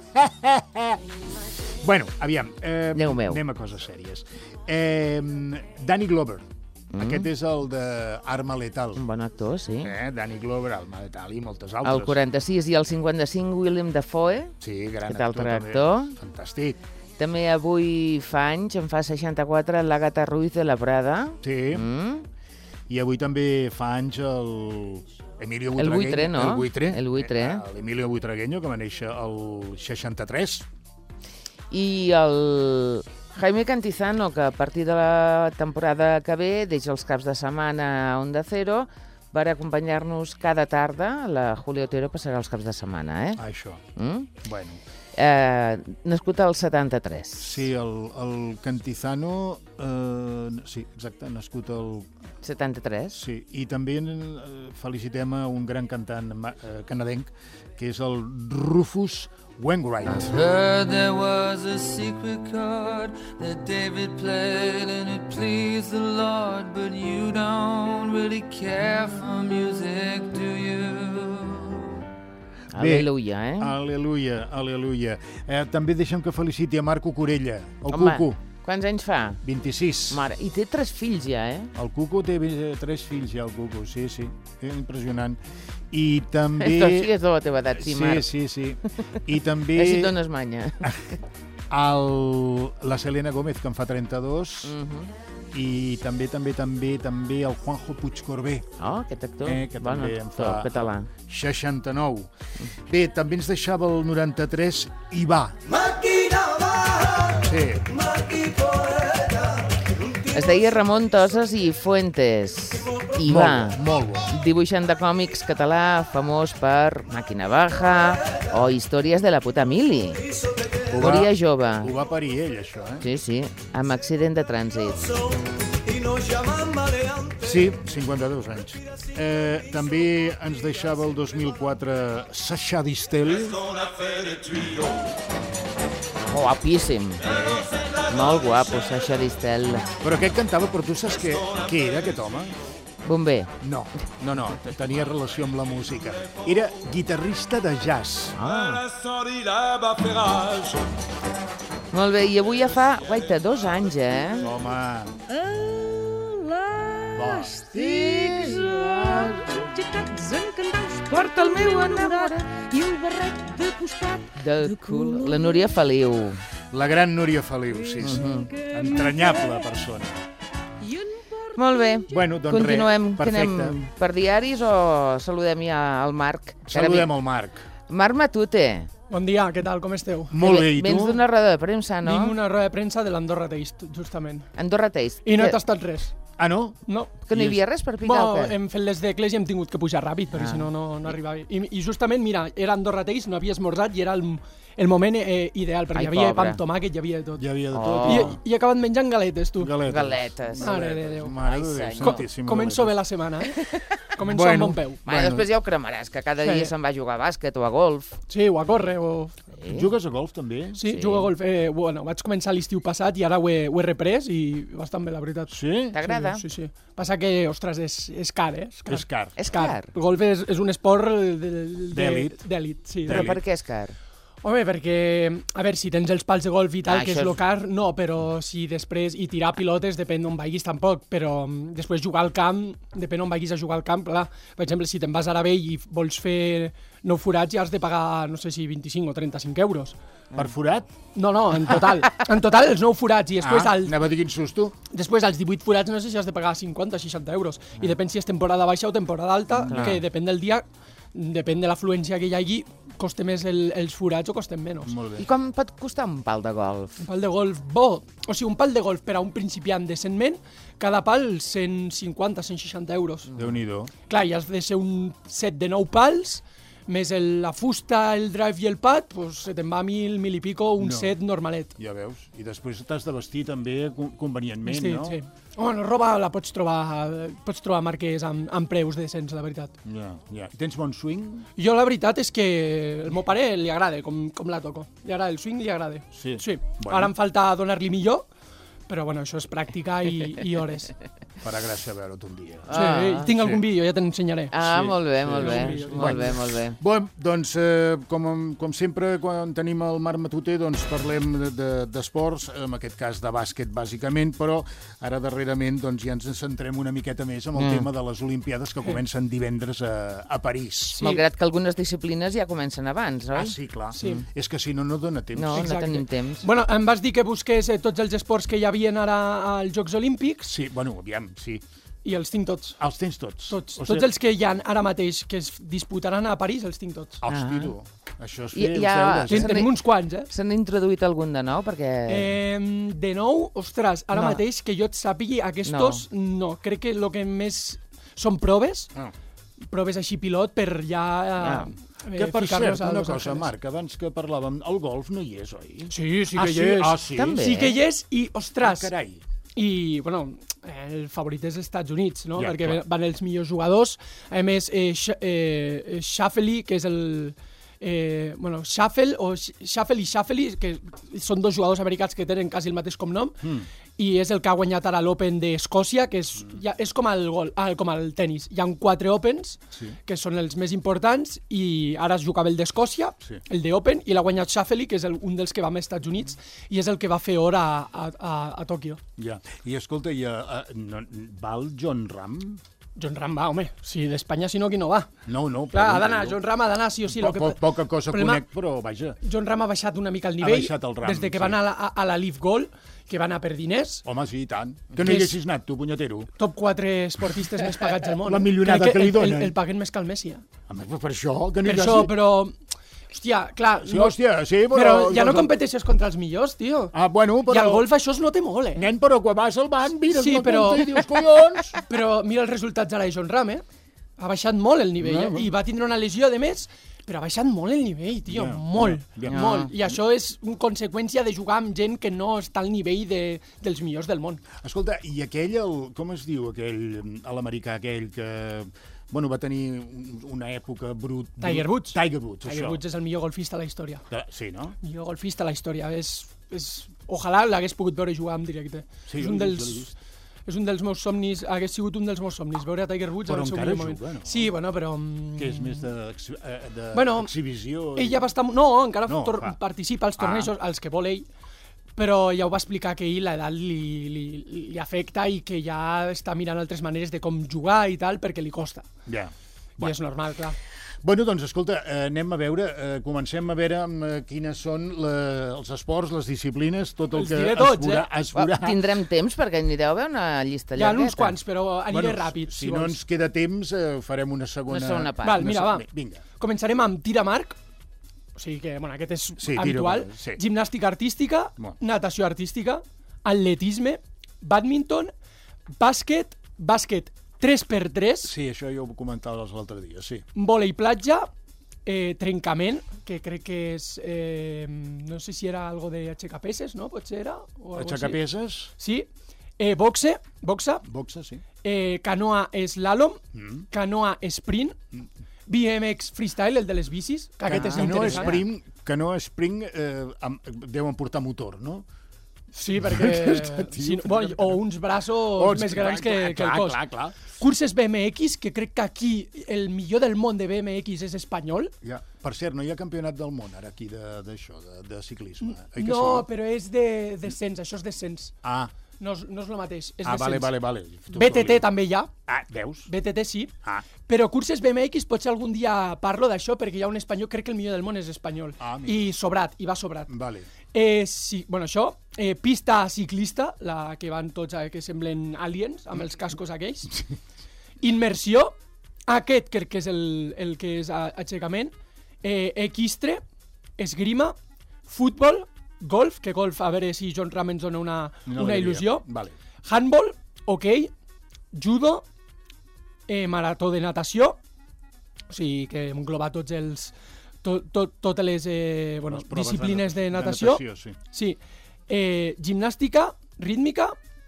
Bueno, aviam, eh, Déu meu. anem a coses sèries. Eh, Danny Glover. Mm. Aquest és el de Arma Letal. Un bon actor, sí. Eh, Danny Glover, Arma Letal i moltes altres. El quaranta-sis i el cinquanta-cinc, Willem Dafoe. Sí, gran Aquest altre actor. actor. També. Fantàstic. També avui fa anys, en fa seixanta-quatre, l'Àgata Ruiz de la Prada. Sí. Mm. I avui també fa anys el, Emilio El Buitre, no? El Buitre. El Buitre. Eh, L'Emilio Buitragueño, que va néixer el seixanta-tres. I el Jaime Cantizano, que a partir de la temporada que ve deixa els caps de setmana a Onda Cero per acompanyar-nos cada tarda. La Julia Otero passarà els caps de setmana, eh? Ah, això. Mm? Bueno. Eh, nascut al setanta-tres. Sí, el, el Cantizano... Eh, sí, exacte, nascut al... setanta-tres. Sí, i també eh, felicitem a un gran cantant eh, canadenc, que és el Rufus Wainwright. Heard there was a secret chord that David played and it pleased the Lord, but you don't really care for music, do you? Aleluia, eh? Aleluia, aleluia. Eh, també deixem que feliciti a Marco Corella, el Home, Cuco. quants anys fa? vint-i-sis. Mare, i té tres fills ja, eh? El Cuco té eh, tres fills ja, el Cuco, sí, sí. Eh, impressionant. I també... Doncs sí, és de la teva edat, sí, Marc. Sí, sí, sí. I també... Eh, si et dones manya. El, la Selena Gómez, que en fa trenta-dos, Uh -huh. i també, també, també, també el Juanjo Puigcorbé. Oh, aquest actor. Eh, que Bon també en actor, fa català. seixanta-nou. Bé, també ens deixava el noranta-tres Ivà. Sí. Es deia Ramon Toses i Fuentes. Ivà, Molt, molt bo. dibuixant de còmics català, famós per Màquina Baja o Històries de la puta mili. Ho va- Moria jove. Ho va parir ell, això, eh? Sí, sí, amb accident de trànsit. Sí, cinquanta-dos anys. Eh, també ens deixava el dos mil quatre Sacha Distel. Guapíssim. Molt guapo, Sacha Distel. Però aquest cantava, però tu saps què, què era, aquest home? Bomber. No, no, no, tenia relació amb la música. Era guitarrista de jazz. Ah. Molt bé, i avui ja fa, guaita, dos anys, eh? Home, Elàstics engetats en candaus Porta el meu enamorat i el barret de costat de cul. La Núria Feliu. la gran Núria Feliu, sí, sí. Entranyable persona. i en Bueno, Molt bé. doncs Continuem. res, Que anem perfecte. per diaris o saludem ja el Marc? Que ara Saludem vi- el Marc. Marc Matute. Bon dia, què tal, com esteu? Molt bé, i Vens tu? d'una roda de premsa, no? Vinc una roda de premsa de l'Andorra Taste, justament. Andorra Taste. I no he Que- tastat res. Ah, no? No. Que no hi havia res per picar o Bueno, què? hem fet les decles i hem tingut que pujar ràpid, perquè Ah. si no, no, no arribava. I, I justament, mira, era Andorra Taste, no havia esmorzat i era el, el moment eh, ideal, perquè Ai, hi havia pobre. pa amb tomàquet, hi havia de tot. Hi havia de Oh. tot. I, I he acabat menjant galetes, tu. Galetes. Galetes. Mare de Déu. Mare Ai, de Déu, senyor. Co santíssima començo bé galetes. la setmana, eh? Començo Bueno. amb bon peu. Bueno, Bueno. després ja ho cremaràs, que cada Sí. dia se'n va a jugar a bàsquet o a golf. Sí, o a córrer, o... Sí. Jugues a golf, també? Sí, Sí. jugo a golf. Eh, bueno, vaig començar l'estiu passat i ara ho he, ho he reprès i bastant bé, la veritat. Sí? T'agrada? Sí, sí, sí. Passa que, ostres, és, és car, eh? És car. És car. És car. El golf és, és un esport de- de- de- D'èlit. D'èlit, sí. Però D'èlit. per què és car? Home, perquè, a veure, si tens els pals de golf i tal, Ah, que és això és- lo car, no, però si després... I tirar pilotes, depèn d'on vagis, tampoc, però mm, després jugar al camp, depèn d'on vagis a jugar al camp, clar. Per exemple, si te'n vas a Aravell i vols fer nou forats, ja has de pagar, no sé si vint-i-cinc o trenta-cinc euros. Per forat? No, no, en total. En total, els nou forats, i després, ah, al, anava a dir quin susto. després als divuit forats, no sé si has de pagar cinquanta o seixanta euros. I depèn si és temporada baixa o temporada alta, Clar. que depèn del dia, depèn de l'afluència que hi hagi, costa més el, els forats o costen menys. Molt bé. I com pot costar un pal de golf? Un pal de golf bo, o sigui, un pal de golf per a un principiant decentment, cada pal cent cinquanta a cent seixanta euros. Déu-n'hi-do. Clar, i has de ser un set de nou pals, més el, la fusta, el drive i el pad, pues, se te'n va mil, mil i pico, un No. set normalet. Ja veus. I després t'has de vestir també con- convenientment, sí, no? sí. Bueno, roba la pots trobar, pots trobar marques amb, amb preus decents, la veritat. Ja, ja. I tens bon swing? Jo la veritat és que el meu pare li agrada com, com la toco. Li agrada el swing, li agrada. Sí. sí. Bueno. Ara em falta donar-li millor, però bueno, això és pràctica i, i hores. Farà gràcia veure't un dia. Sí, Ah, tinc algun sí. vídeo, ja te n'ensenyaré. Ah, Sí, molt bé, sí, molt bé, sí, sí. molt bé, molt bé. Bon, doncs, eh, com, com sempre, quan tenim el Marc Matute, doncs parlem de- de- d'esports, en aquest cas de bàsquet, bàsicament, però ara darrerament doncs, ja ens centrem una miqueta més amb el Mm. tema de les Olimpiades que comencen divendres a, a París. Sí. Malgrat que algunes disciplines ja comencen abans, oi? Ah, sí, clar. Sí. És que si no, no dona temps. No, Exacte. no tenim temps. Bueno, em vas dir que busqués eh, tots els esports que hi havia ara als Jocs Olímpics. Sí, bueno, aviam, sí. I els tinc tots. Els tens tots? Tots, O tots sigui- els que hi ha ara mateix que es disputaran a París, els tinc tots. Hosti, Ah. tu. Això és I- fer hi ha- els deures. Ten- s'han- Tenim uns quants, eh? S'han introduït algun de nou? Perquè... Eh, de nou, ostres, ara No. mateix que jo et sàpigui, aquests no. no. Crec que el que més són proves, Ah. proves així pilot per ja... Ah. Eh, Que, per ficar-nos cert, a una Los cosa, Ángeles. Marc, abans que parlàvem, el golf no hi és, oi? Sí, sí ah, que sí? hi és. Ah, sí? També. Sí que hi és i, ostres, Ah, carai. i, bueno, el favorit és els Estats Units, no? Ja, Perquè clar. van els millors jugadors. A més, eh, Sh eh, Schauffele, que és el... Eh, bueno, Shuffle o Shuffle i Shuffle, que són dos jugadors americans que tenen quasi el mateix cognom, mm. i és el que ha guanyat ara l'Open d'Escòcia, que és, mm. ja, és com, el gol, ah, com el tennis. Hi ha quatre Opens, sí. que són els més importants, i ara es jugava el d'Escòcia, sí. el d'Open, i l'ha guanyat Shuffle, que és el, un dels que va als Estats Units, i és el que va fer hora a, a, a Tòquio. Ja. I escolta, i, uh, no, va el John Ram? John Ram va, home. Si d'Espanya, si no, qui no va? No, no. Clar, ha d'anar, John Ram ha d'anar, sí o sí. Po, Lo que... po, poca cosa problema... conec, però vaja. John Ram ha baixat una mica el nivell. Ha baixat el ram, des de que sí. va anar a la, a la Leaf Gold, que va anar per diners. Home, sí, i tant. Que no Que hi és- haguessis anat, tu, punyetero. Top quatre esportistes més pagats del món. La milionada Crec que li el, donen. el, el paguen més que el Messi. Eh? Home, però per això, que no Per hi això, hagi... però... Hòstia, clar... Sí, hòstia, sí, però... Però ja no competeixes contra els millors, tio. Ah, bueno, però... I al golf això es nota molt, eh? Nen, però quan vas al banc, mires Sí, la però- compta i dius, collons! Però mira els resultats ara de John Ram, eh? Ha baixat molt el nivell, No, eh? I va tindre una lesió, de més, però ha baixat molt el nivell, tio, Ja, molt, ja, ja. molt. I això és una conseqüència de jugar amb gent que no està al nivell de, dels millors del món. Escolta, i aquell, el, com es diu aquell, l'americà aquell que... Bueno, va tenir un- una època brut... brut- Tiger Woods. Tiger Woods, Tiger això. Woods és el millor golfista de la història. Que- Sí, no? Millor golfista de la història. És, és... Ojalà l'hagués pogut veure jugar en directe. Sí, és jo un l'he dels... vist, l'he vist. És un dels meus somnis, hagués sigut un dels meus somnis, veure a Tiger Woods Però en el seu encara millor moment. juga, no? Sí, bueno, però... mm, Que és més d'exhibició... De, de Bueno, exhibició Ell ja va estar... No, encara No, no, tor fa. participa als Ah. tornejos, als que vol ell, però ja ho va explicar que ell l'edat li, li, li afecta i que ja està mirant altres maneres de com jugar i tal, perquè li costa. Ja. I és normal, clar. Bueno, doncs, escolta, eh, anem a veure, eh, comencem a veure amb, eh, quines són la, els esports, les disciplines, tot el Els que diré es tots, veurà. eh? Es veurà. Tindrem temps perquè anireu a veure una llista Hi ha llargueta. uns quants, però aniré ràpid, si, si, no vols. ens queda temps, eh, farem una segona... Una segona part. Val, una mira, se- va. Vinga. Començarem amb tir amb arc, o sigui que, bueno, aquest és Sí, tira habitual, amb arc, sí. gimnàstica artística, Bueno. natació artística, atletisme, bàdminton, bàsquet, bàsquet tres per tres, Sí, això ja ho comentaves l'altre dia, sí. vòlei platja, eh, trencament, que crec que és... Eh, no sé si era algo de aixecapeses, no? Potser era? O algo Aixecar així. peses, Sí. Eh, boxe, boxa, boxa, sí. eh, canoa slalom, Mm. canoa sprint, B M X freestyle, el de les bicis, que aquest és que no interessant. spring, que no spring eh, amb, deuen portar motor, no? Sí, perquè... Aquesta, tio, si no, bueno, o uns braços Oh, més clar, grans que, clar, que el clar, cos. clar, clar. Curses B M X, que crec que aquí el millor del món de B M X és espanyol. Ja. Per cert, no hi ha campionat del món ara aquí de- d'això, de, de ciclisme. Oi que No, sí? però és de descens, això és descens. Ah, No és, no és el mateix, és ah descens. vale, vale, vale. B T T també hi ha, Ah, veus? B T T sí, Ah, però curses B M X potser algun dia parlo d'això perquè hi ha un espanyol, crec que el millor del món és espanyol. Ah, mira. I sobrat, i va sobrat. vale. Eh, sí, bueno, això, eh, pista ciclista, la que van tots eh, que semblen aliens, amb els cascos aquells. Immersió, aquest crec que és el, el que és a- aixecament. Eh, equistre, esgrima, futbol, golf, que golf, a veure si John Ram ens dona una, No una diria. il·lusió. Vale. Handball, hoquei, judo, eh, marató de natació, o sigui que engloba tots els to, to, totes les, eh, bueno, Les proves disciplines de, de natació. natació, sí. Sí. Eh, gimnàstica, rítmica,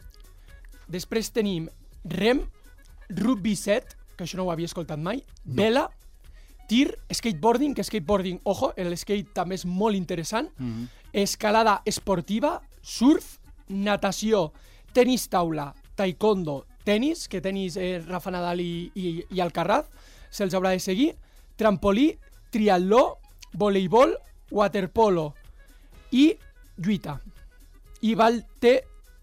després tenim rem, rugby set, que això no ho havia escoltat mai, no. vela, tir, skateboarding, que skateboarding, ojo, el skate també és molt interessant, mm -hmm. escalada esportiva, surf, natació, tenis taula, taekwondo, tenis, que tenis eh, Rafa Nadal i, i, i Alcaraz, se'ls haurà de seguir, trampolí, triatló, voleibol, waterpolo i lluita. I val té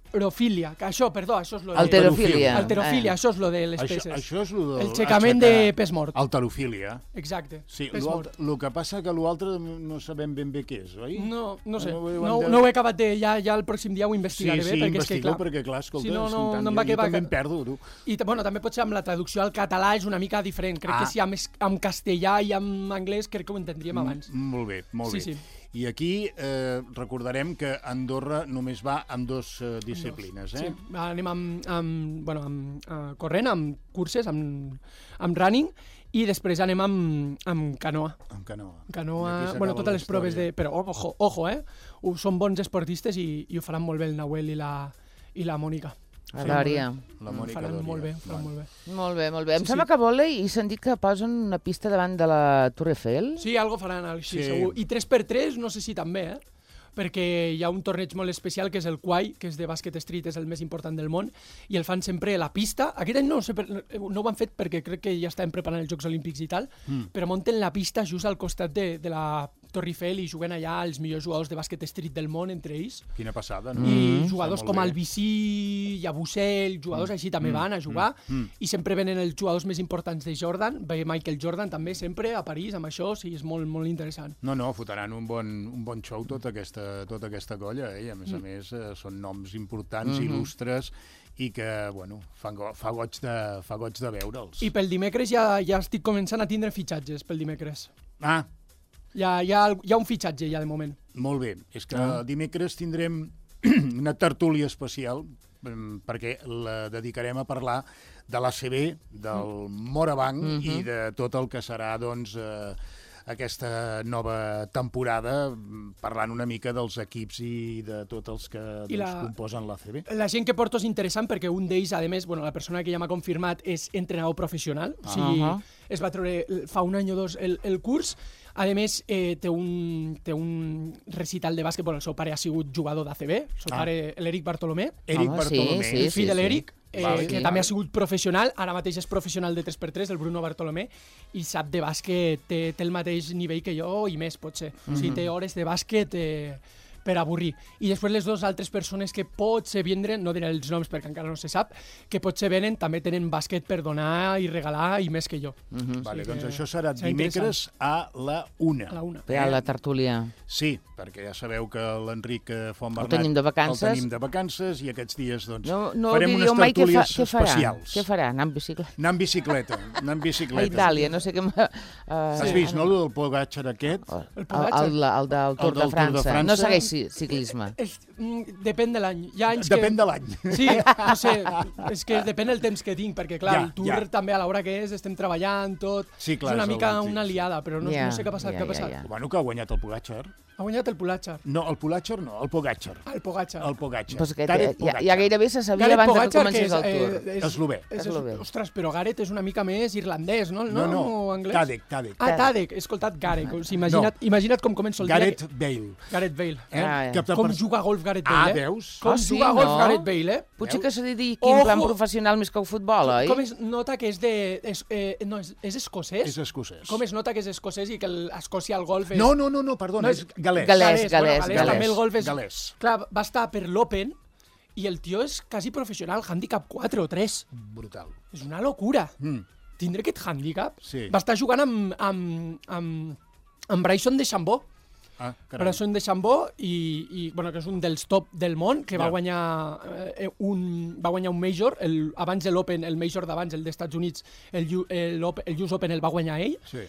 Alterofília, que això, perdó, això és lo de... Alterofília. Alterofília, Eh. això és lo de les Això, peces. això és lo del... El xecament de pes mort. Alterofília. Exacte, Sí, pes mort. el que passa que l'altre no sabem ben bé què és, oi? No, no sé, No, ho no, hem de- no ho he acabat de... Ja, ja el pròxim dia ho Sí, investigaré sí, bé, perquè és que, investigueu, clar... perquè clar, escolta, si no, no, són tant- no em va jo, jo quedar... també em perdo, tu. I bueno, també pot ser amb la traducció al català és una mica diferent. Crec Ah. que si amb, es- amb castellà i amb anglès crec que ho entendríem abans. Mm, Molt bé, molt Sí, bé. sí. I aquí eh, recordarem que Andorra només va amb dos eh, disciplines, eh? Sí, anem amb, amb, bueno, amb uh, corrent, amb curses, amb, amb running, i després anem amb, amb canoa. Amb canoa. Canoa, I aquí s'acaba bueno, totes la les proves història. de... Però ojo, ojo, eh? Ho, són bons esportistes i, i ho faran molt bé el Nahuel i la, i la Mònica. A Dòria. La Ho Mònica faran Dòria. molt bé, ho faran Bueno. molt bé. Molt bé, molt bé. Em Sí, sembla sí. que vòlei i s'han dit que posen una pista davant de la Torre Eiffel. Sí, algo faran així, Sí. segur. I tres per tres no sé si també, eh? Perquè hi ha un torneig molt especial que és el Quai, que és de bàsquet street, és el més important del món, i el fan sempre a la pista. Aquest any no, sé per, no ho han fet perquè crec que ja estan preparant els Jocs Olímpics i tal, mm. però munten la pista just al costat de, de la Torre Eiffel i juguen allà els millors jugadors de bàsquet street del món entre ells. Quina passada, no? I Mm. jugadors Està com molt el bé. Bicí, Yabusel, jugadors així també van a jugar, mm. i sempre venen els jugadors més importants de Jordan, ve Michael Jordan també sempre a París amb això, sí, és molt, molt interessant. No, no, fotran un bon, un bon show tota aquesta, tota aquesta colla, eh? I a més a més eh, són noms importants, Mhm. il·lustres, i que, bueno, fan go fa goig de, fa goig de veure'ls. I pel dimecres ja, ja estic començant a tindre fitxatges, pel dimecres. Ah, Ja, ja, hi ha un fitxatge ja de moment. molt bé. És que Ah. dimecres tindrem una tertúlia especial em, perquè la dedicarem a parlar de l'A C B, del Morabanc Mhm. i de tot el que serà, doncs, eh, aquesta nova temporada, mm, parlant una mica dels equips i de tots els que doncs, I la- composen l'A C B. La gent que porto és interessant perquè un d'ells, a més, bueno, la persona que ja m'ha confirmat és entrenador professional, o sigui, Ahà. es va treure fa un any o dos el, el curs. A més, eh, té, un, té un recital de bàsquet, bueno, el seu pare ha sigut jugador d'A C B, el seu Ah. pare, l'Eric Bartolomé, Eric Home, Bartolomé. sí, el fill de l'Eric, eh, Vale, que sí. també ha sigut professional, ara mateix és professional de tres per tres, el Bruno Bartolomé, i sap de bàsquet, té, té el mateix nivell que jo i més, potser. O sigui, té hores de bàsquet eh, per avorrir. I després les dues altres persones que potser vindran, no diré els noms perquè encara no se sap, que potser venen, també tenen bàsquet per donar i regalar i més que jo. Vale, Sí doncs que això serà serà dimecres a la una. A la una. Hi ha la tertúlia. Sí, perquè ja sabeu que l'Enric eh, Font El Bernat tenim de vacances. el tenim de vacances i aquests dies doncs, No, no farem diríeu unes mai què, fa, tertúlies què farà. especials. Què farà? Anar amb bicicleta? Anar en bicicleta, anar en A bicicleta. Itàlia, no sé què... Uh, Has vist, no, el del Pogacar aquest? El, Pogacar? el, el, del Tour El del de França. Tour de França. No segueix ci- ciclisme. És, mm, depèn de l'any. Hi ha anys Depèn que... de l'any. Sí, no sé, és que depèn del temps que tinc, perquè clar, Ja, el tour ja. també a l'hora que és, estem treballant, tot... Sí, clar, és una és el mica motiu. una liada, però no, Ja, no sé què ha passat, ja, què ha ja, passat. ja. Bueno, que ha guanyat el Pogacar. Ha guanyat el Pogacar. No, el Pogacar no, el Pogacar. Ah, el Pogacar. El Pogacar. Pues que Tarek ja, Pogacar. ja gairebé se sabia Gareth abans de que Pogacar, comencés el Tour. eh, és, Eslové. és, Eslové. Ostres, però Gareth és una mica més irlandès, no? No, no, O anglès? Tadek, Tadek. Ah, Tadek, he escoltat Gareth. O sigui, imagina't, No. imagina't com comença el Gareth dia. Bale. Gareth Bale. Eh? Ah, ja. Que per- Com juga a golf Gareth Ah, Bale, eh? veus? Com Ah, sí, juga a golf no? Gareth Bale, eh? Potser que se dediqui Ojo! en plan professional més que el futbol, oi? Com es nota que és de... És, eh, no, és, és escocès? És escocès. Com es nota que és escocès i que el- a Escòcia el golf és... No, no, no, no, perdona, No, és galès. Galès, galès, bueno, galès. També el golf és... Galès. Clar, va estar per l'Open i el tio és quasi professional, handicap quatre o tres. Brutal. És una locura. Mm. Tindre aquest handicap. Sí. Va estar jugant amb, amb, amb, amb Bryson de Chambó. Ah, caram. Bryson de Chambó, i, i, bueno, que és un dels top del món, que Ja. va guanyar eh, un, va guanyar un Major, el, abans de l'Open, el Major d'abans, el dels Estats Units, el, U- el, Open- el U S Open el va guanyar ell. Sí.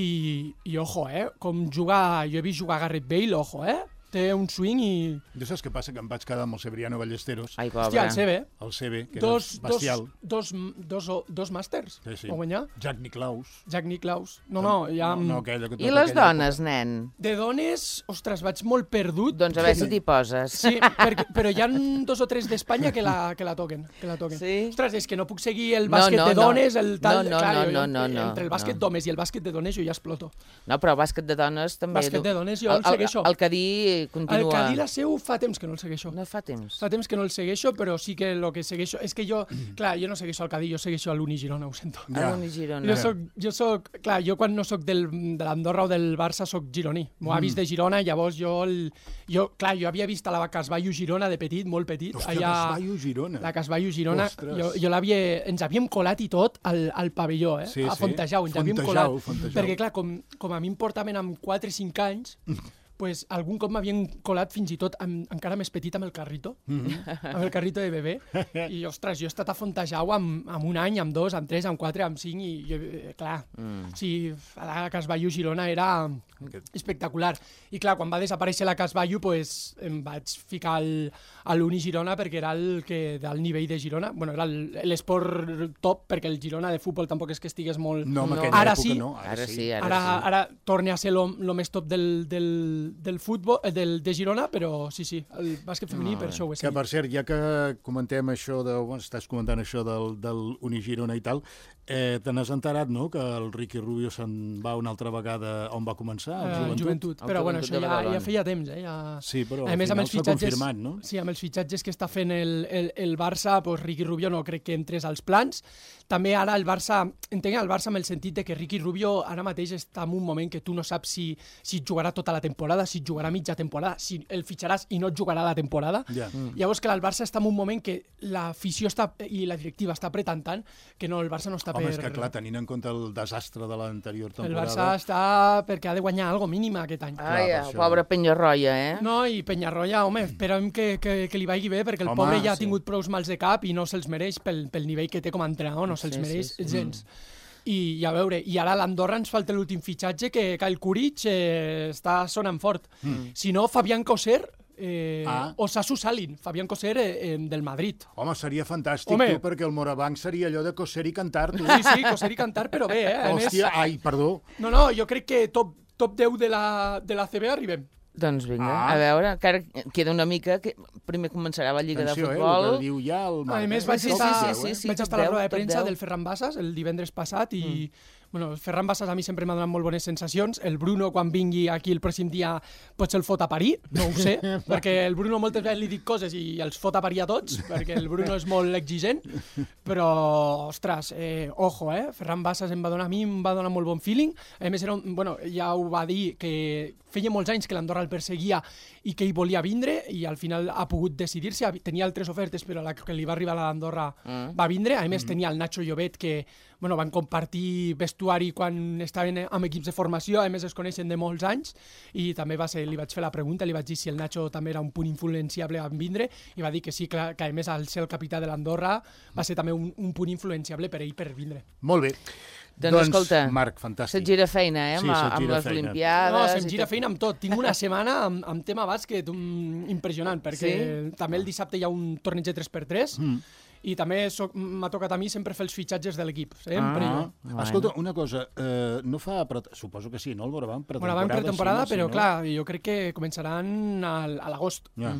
I, i ojo, eh? Com jugar... Jo he vist jugar Gareth Bale, ojo, eh? Té un swing i... Jo saps què passa? Que em vaig quedar amb el Cebriano Ballesteros, Ai, pobre. Hòstia, el C B. el C B, que Dos, era bestial. dos, dos, dos, dos màsters Sí, sí. va guanyar. Jack Nicklaus. Jack Nicklaus. No, no, ja... No, no, aquella, I les dones, nen? De dones, ostres, vaig molt perdut. Doncs a veure si t'hi poses. Sí, perquè, però hi ha dos o tres d'Espanya que la, que la toquen. Que la toquen. Sí? Ostres, és que no puc seguir el No, bàsquet no, de no. dones, el tal... No, no, clar, no, jo- no, no, no, Entre el bàsquet no. d'homes i el bàsquet de dones jo ja exploto. No, però bàsquet de dones també... Bàsquet de dones jo el el, segueixo. El, el Cadí sí, continua. El Cadí la seu fa temps que no el segueixo. No fa temps. Fa temps que no el segueixo, però sí que el que segueixo... És que jo, clar, jo no segueixo el Cadí, jo segueixo l'Uni Girona, ho sento. Ja. l'Uni Girona. Jo soc, jo soc, clar, jo quan no soc del, de l'Andorra o del Barça soc gironí. M'ho ha vist de Girona, llavors jo, el, jo, clar, jo havia vist a la Casballo Girona de petit, molt petit. Hòstia, allà, Casballo Girona. La Casballo Girona, Ostres. jo, jo l'havia... Ens havíem colat i tot al, al pavelló, eh? Sí, a sí. Fontejau, ens havíem Fontejau, colat. Fontejau. Perquè, clar, com, com a mi em portaven amb quatre o cinc anys, pues, algun cop m'havien colat fins i tot amb, encara més petit amb el carrito, mm-hmm. amb el carrito de bebè. I, ostres, jo he estat a Fontejau amb, amb un any, amb dos, amb tres, amb quatre, amb cinc, i, i eh, clar, mm. sí, a la Casballo Girona era espectacular. I clar, quan va desaparèixer la Casballo, pues, em vaig ficar al, a l'Uni Girona perquè era el que del nivell de Girona. Bueno, era l'esport top, perquè el Girona de futbol tampoc és que estigués molt... No, en No. aquella Ara època sí. no. Ara sí, ara, Ara, sí. ara torna a ser lo, lo més top del, del, del futbol, eh, del, de Girona, però sí, sí, el bàsquet femení, per això ho he Que, seguit. per cert, ja que comentem això, de, bueno, estàs comentant això del, del Uni Girona i tal, eh, te n'has enterat, no?, que el Ricky Rubio se'n va una altra vegada on va començar, Eh, al joventut. Joventut. Però Al bueno, Joventut això de ja, Badalona. ja feia temps, eh? Ja... Sí, però a al més, amb final els s'ha fitxatges, confirmat, no? Sí, amb els fitxatges que està fent el, el, el Barça, pues, Ricky Rubio no crec que entrés als plans. També ara el Barça, entenc el Barça amb el sentit de que Ricky Rubio ara mateix està en un moment que tu no saps si, si jugarà tota la temporada, si jugarà mitja temporada, si el fitxaràs i no et jugarà la temporada. Ja. Mm. Llavors que el Barça està en un moment que l'afició està i la directiva està apretant tant que no, el Barça no està Home, per... és que clar, tenint en compte el desastre de l'anterior El temporada... Barça està perquè ha de guanyar algo mínima aquest any. Ai, per el això. pobre Penyarroia, eh? No, i Penyarroia, home, esperem que, que, que li vagi bé, perquè el Home, pobre ja ha sí. tingut prous mals de cap i no se'ls mereix pel, pel nivell que té com a entrenador, no se'ls Sí, sí, mereix sí. gens. I, I a veure, i ara a l'Andorra ens falta l'últim fitxatge, que Kyle Kuric eh, està sonant fort. Mm. Si no, Fabián Coser eh, Ah. o Sasu Salin, Fabián Coser eh, eh, del Madrid. Home, seria fantàstic, Home. tu, perquè el Morabanc seria allò de coser i cantar, tu. Sí, sí, Coser i cantar, però bé, eh? A Hòstia, més, ai, perdó. no, no, jo crec que top, top deu de la, de la C B arribem. Doncs vinga, Ah. a veure, encara queda una mica, que primer començarà la Lliga Atenció, de eh, futbol. el que diu ja el Marc. A més, eh? vaig Sí, estar, sí, sí, sí, vaig top estar a la deu, roda de top premsa deu. del Ferran Bassas el divendres passat i bueno, el Ferran Bassas a mi sempre m'ha donat molt bones sensacions. El Bruno, quan vingui aquí el pròxim dia, potser el fot a parir, no ho sé, perquè el Bruno moltes vegades li dic coses i els fot a parir a tots, perquè el Bruno és molt exigent, però, ostres, eh, ojo, eh? Ferran Bassas em va donar, a mi em va donar molt bon feeling. A més, era un, bueno, ja ho va dir, que feia molts anys que l'Andorra el perseguia i que hi volia vindre, i al final ha pogut decidir-se. Tenia altres ofertes, però la que li va arribar a l'Andorra mm. va vindre. A més, mm. tenia el Nacho Llobet, que bueno, van compartir vestuari quan estaven amb equips de formació, a més es coneixen de molts anys, i també va ser, li vaig fer la pregunta, li vaig dir si el Nacho també era un punt influenciable a vindre, i va dir que sí, clar, que a més al ser el capità de l'Andorra va ser també un, un punt influenciable per ell per vindre. Molt bé. Doncs, doncs escolta, Marc, fantàstic. se't gira feina, eh, amb, Sí, se't amb gira les feina. Olimpiades. No, se'm i gira tot. feina amb tot. Tinc una setmana amb, amb tema bàsquet um, impressionant, perquè Sí? també el dissabte hi ha un torneig de tres per tres, mm. i també soc- m'ha tocat a mi sempre fer els fitxatges de l'equip, sempre Ah, jo. Bueno. escolta, una cosa, eh, no fa... Pre... Suposo que sí, no? El Morabanc pretemporada. Bueno, van pretemporada, sí, no? però Si no... clar, jo crec que començaran al, a l'agost. Ja.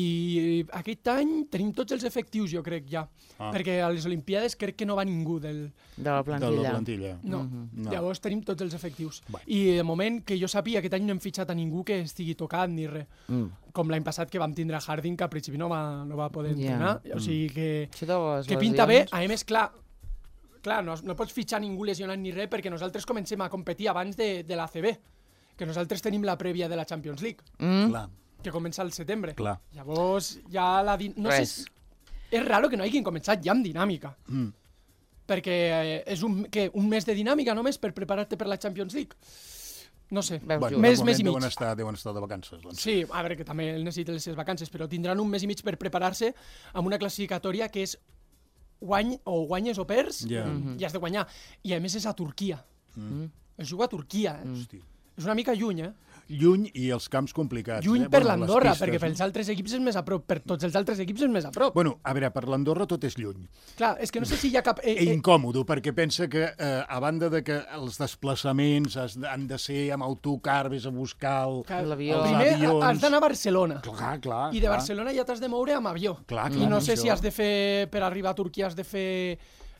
I aquest any tenim tots els efectius, jo crec, ja. Ah. Perquè a les Olimpiades crec que no va ningú del... De la De plantilla. la plantilla. No. No. Llavors tenim tots els efectius. Va. I de moment, que jo sàpiga, aquest any no hem fitxat a ningú que estigui tocat ni res. Mm. Com l'any passat que vam tindre Harding, que al principi no va, no va poder Ja. entrenar. O sigui que, Això de les que pinta bé. lesions. A més, clar, clar no, no pots fitxar ningú lesionat ni res, perquè nosaltres comencem a competir abans de, de l'A C B, que nosaltres tenim la prèvia de la Champions League, Mm? Clar, que comença al setembre. clar. Llavors, ja la... Din... No Res. sé si... És raro que no hagin començat ja amb dinàmica. Mm. Perquè eh, és un, què, un mes de dinàmica només per preparar-te per la Champions League. No sé. Veus, Bueno, Ju. Mes, de mes i moment mig. deuen estar, deuen estar de vacances, doncs. Sí, a veure, que també el necessita les seves vacances, però tindran un mes i mig per preparar-se amb una classificatòria que és guany o guanyes o perds, Ja. i has de guanyar. I a més és a Turquia. Mm. Es juga a Turquia. Eh? Hosti. És una mica lluny, eh? Lluny i els camps complicats. Lluny eh? per Bueno, les l'Andorra, pistes, perquè no? pels altres equips és més a prop, per tots els altres equips és més a prop. Bueno, a veure, per l'Andorra tot és lluny. Clar, és que no sé si hi ha cap... Eh, I eh, incòmodo, perquè pensa que, eh, a banda de que els desplaçaments has, han de ser amb autocar, vés a buscar el, que l'avió. els primer avions... has d'anar a Barcelona. Clar, clar. I de clar. Barcelona ja t'has de moure amb avió. Clar, I clar, no sé això. si has de fer, per arribar a Turquia, has de fer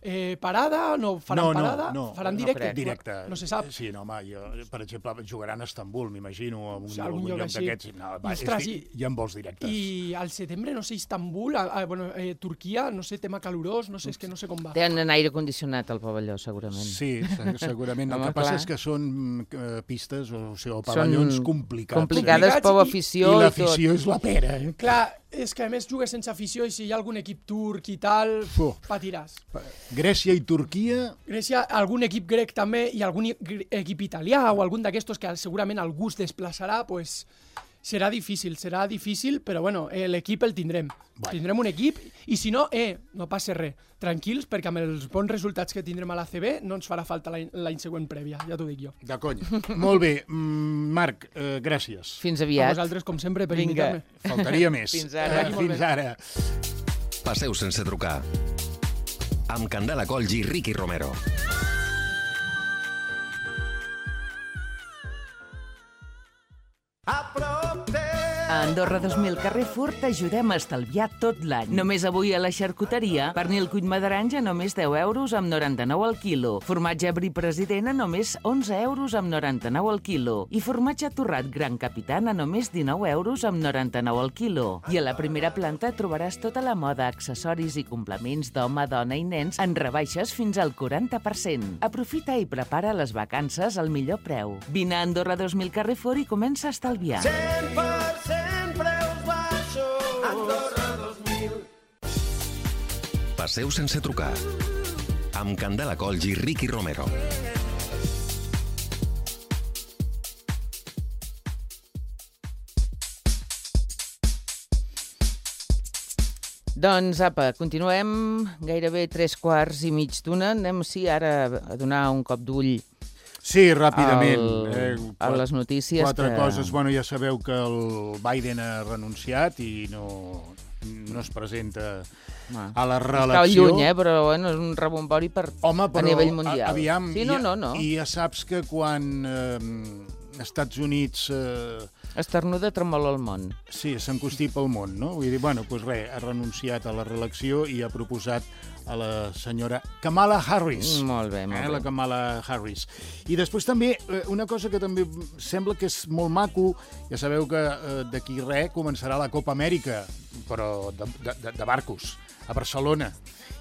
eh, parada, no faran no, no, parada, no, faran no, directe? directe. No se sap. Sí, no, home, jo, per exemple, jugaran a Estambul, m'imagino, o a un, Sí, algun lloc, lloc d'aquests. No, va, Ostres, és, hi ha vols directes. I al setembre, no sé, Istanbul, a, a, bueno, eh, Turquia, no sé, tema calorós, no sé, és que no sé com va. Tenen aire condicionat al pavelló, segurament. Sí, segurament. Home, El que passa clar. és que són uh, pistes, o sigui, o pavellons Són complicats. complicades Complicats per i- l'afició I i, l'afició tot. és la pera, eh? Clar, és que a més jugues sense afició i si hi ha algun equip turc i tal, Fu. patiràs. Grècia i Turquia... Grècia, algun equip grec també i algun i- gre- equip italià o algun d'aquestos que segurament algú es desplaçarà, pues, serà difícil, serà difícil, però bueno, eh, l'equip el tindrem. Bueno. Tindrem un equip i si no, eh, no passa res. Tranquils, perquè amb els bons resultats que tindrem a l'A C B no ens farà falta l'any l'any següent prèvia, ja t'ho dic jo. De conya. Molt bé. Mm, Marc, eh, gràcies. Fins A aviat. vosaltres, com sempre, per Vinga. invitar-me. Faltaria més. Fins ara. Eh, fins ara. Passeu sense trucar. Amb Candela Colls i Ricky Romero. A Andorra dos mil Carrefour t'ajudem a estalviar tot l'any. Només avui a la xarcuteria, pernil cuit maderange a només deu euros amb noranta-nou al quilo. Formatge brie president a només onze euros amb noranta-nou al quilo. I formatge torrat Gran Capitan a només dinou euros amb noranta-nou al quilo. I a la primera planta trobaràs tota la moda, accessoris i complements d'home, dona i nens en rebaixes fins al quaranta per cent. Aprofita i prepara les vacances al millor preu. Vine a Andorra dos mil Carrefour i comença a estalviar. cent per cent preus baixos. Andorra dos mil. Passeu sense trucar. Amb Candela Colls i Ricky Romero. Doncs, apa, continuem gairebé tres quarts i mig d'una. Anem, sí, ara a donar un cop d'ull Sí, ràpidament. al, eh, a les notícies. Quatre que... coses. Bueno, ja sabeu que el Biden ha renunciat i no, no es presenta Ah, a la Estava reelecció. lluny, eh? Però bueno, és un rebombori per, Home, però, a nivell mundial. a- aviam, sí, no, ja, no, no. I ja saps que quan eh, Estats Units... Eh, Esternuda tremola el món. Sí, s'encostipa el món, no? Vull dir, bueno, doncs res, ha renunciat a la reelecció i ha proposat a la senyora Kamala Harris. Molt bé, molt eh, bé. La Kamala Harris. I després també, eh, una cosa que també sembla que és molt maco, ja sabeu que eh, d'aquí res començarà la Copa Amèrica, però de, de, de, de barcos, a Barcelona.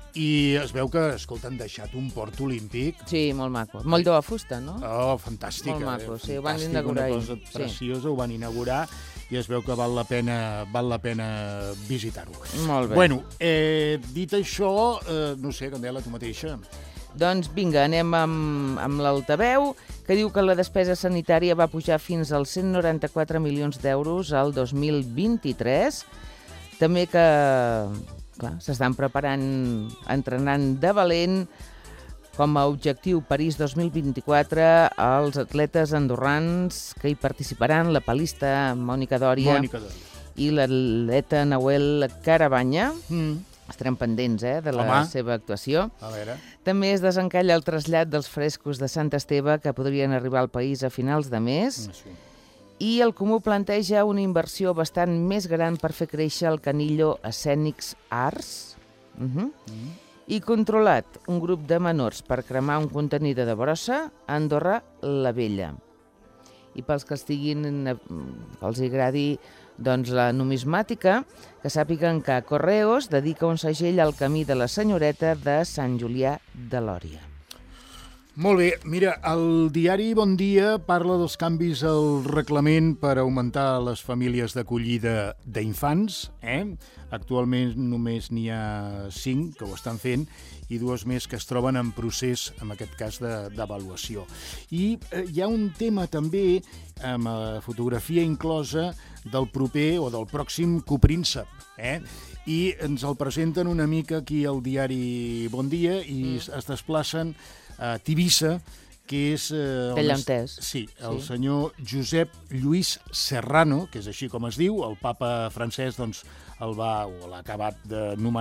I es veu que, escolta, han deixat un port olímpic. Sí, molt maco. Molt de fusta, no? Oh, fantàstica. Molt maco, eh? sí, ho van Fantàstic, inaugurar una ahir. cosa Sí. preciosa, ho van inaugurar i es veu que val la pena, val la pena visitar-ho. Molt bé. Bueno, eh, dit això, eh, no sé, Candela, tu mateixa. Doncs vinga, anem amb, amb l'altaveu, que diu que la despesa sanitària va pujar fins als cent noranta-quatre milions d'euros al dos mil vint-i-tres. També que, clar, s'estan preparant, entrenant de valent com a objectiu París dos mil vint-i-quatre els atletes andorrans que hi participaran, la palista Mònica Dòria, Mònica Dòria. i l'atleta Nahuel Carabanya. Mm. Estarem pendents eh, de la Home. seva actuació. A veure. També es desencalla el trasllat dels frescos de Sant Esteve que podrien arribar al país a finals de mes. Sí. I el Comú planteja una inversió bastant més gran per fer créixer el Canillo Escènics Arts. Uh -huh. Mm. I controlat un grup de menors per cremar un contenidor de brossa a Andorra la Vella. I pels que estiguin, eh, que els agradi doncs, la numismàtica, que sàpiguen que Correos dedica un segell al camí de la senyoreta de Sant Julià de Lòria. Molt bé, mira, el diari Bon Dia parla dels canvis al reglament per augmentar les famílies d'acollida d'infants. Eh? Actualment només n'hi ha cinc que ho estan fent i dues més que es troben en procés, en aquest cas, d'avaluació. I eh, hi ha un tema també, amb la fotografia inclosa, del proper o del pròxim copríncep. Eh? I ens el presenten una mica aquí al diari Bon Dia i mm. es desplacen a Tivissa, que és... Eh, Allà on és. Sí, el Sí. senyor Josep Lluís Serrano, que és així com es diu, el papa francès doncs, el va o l'ha acabat de nomenar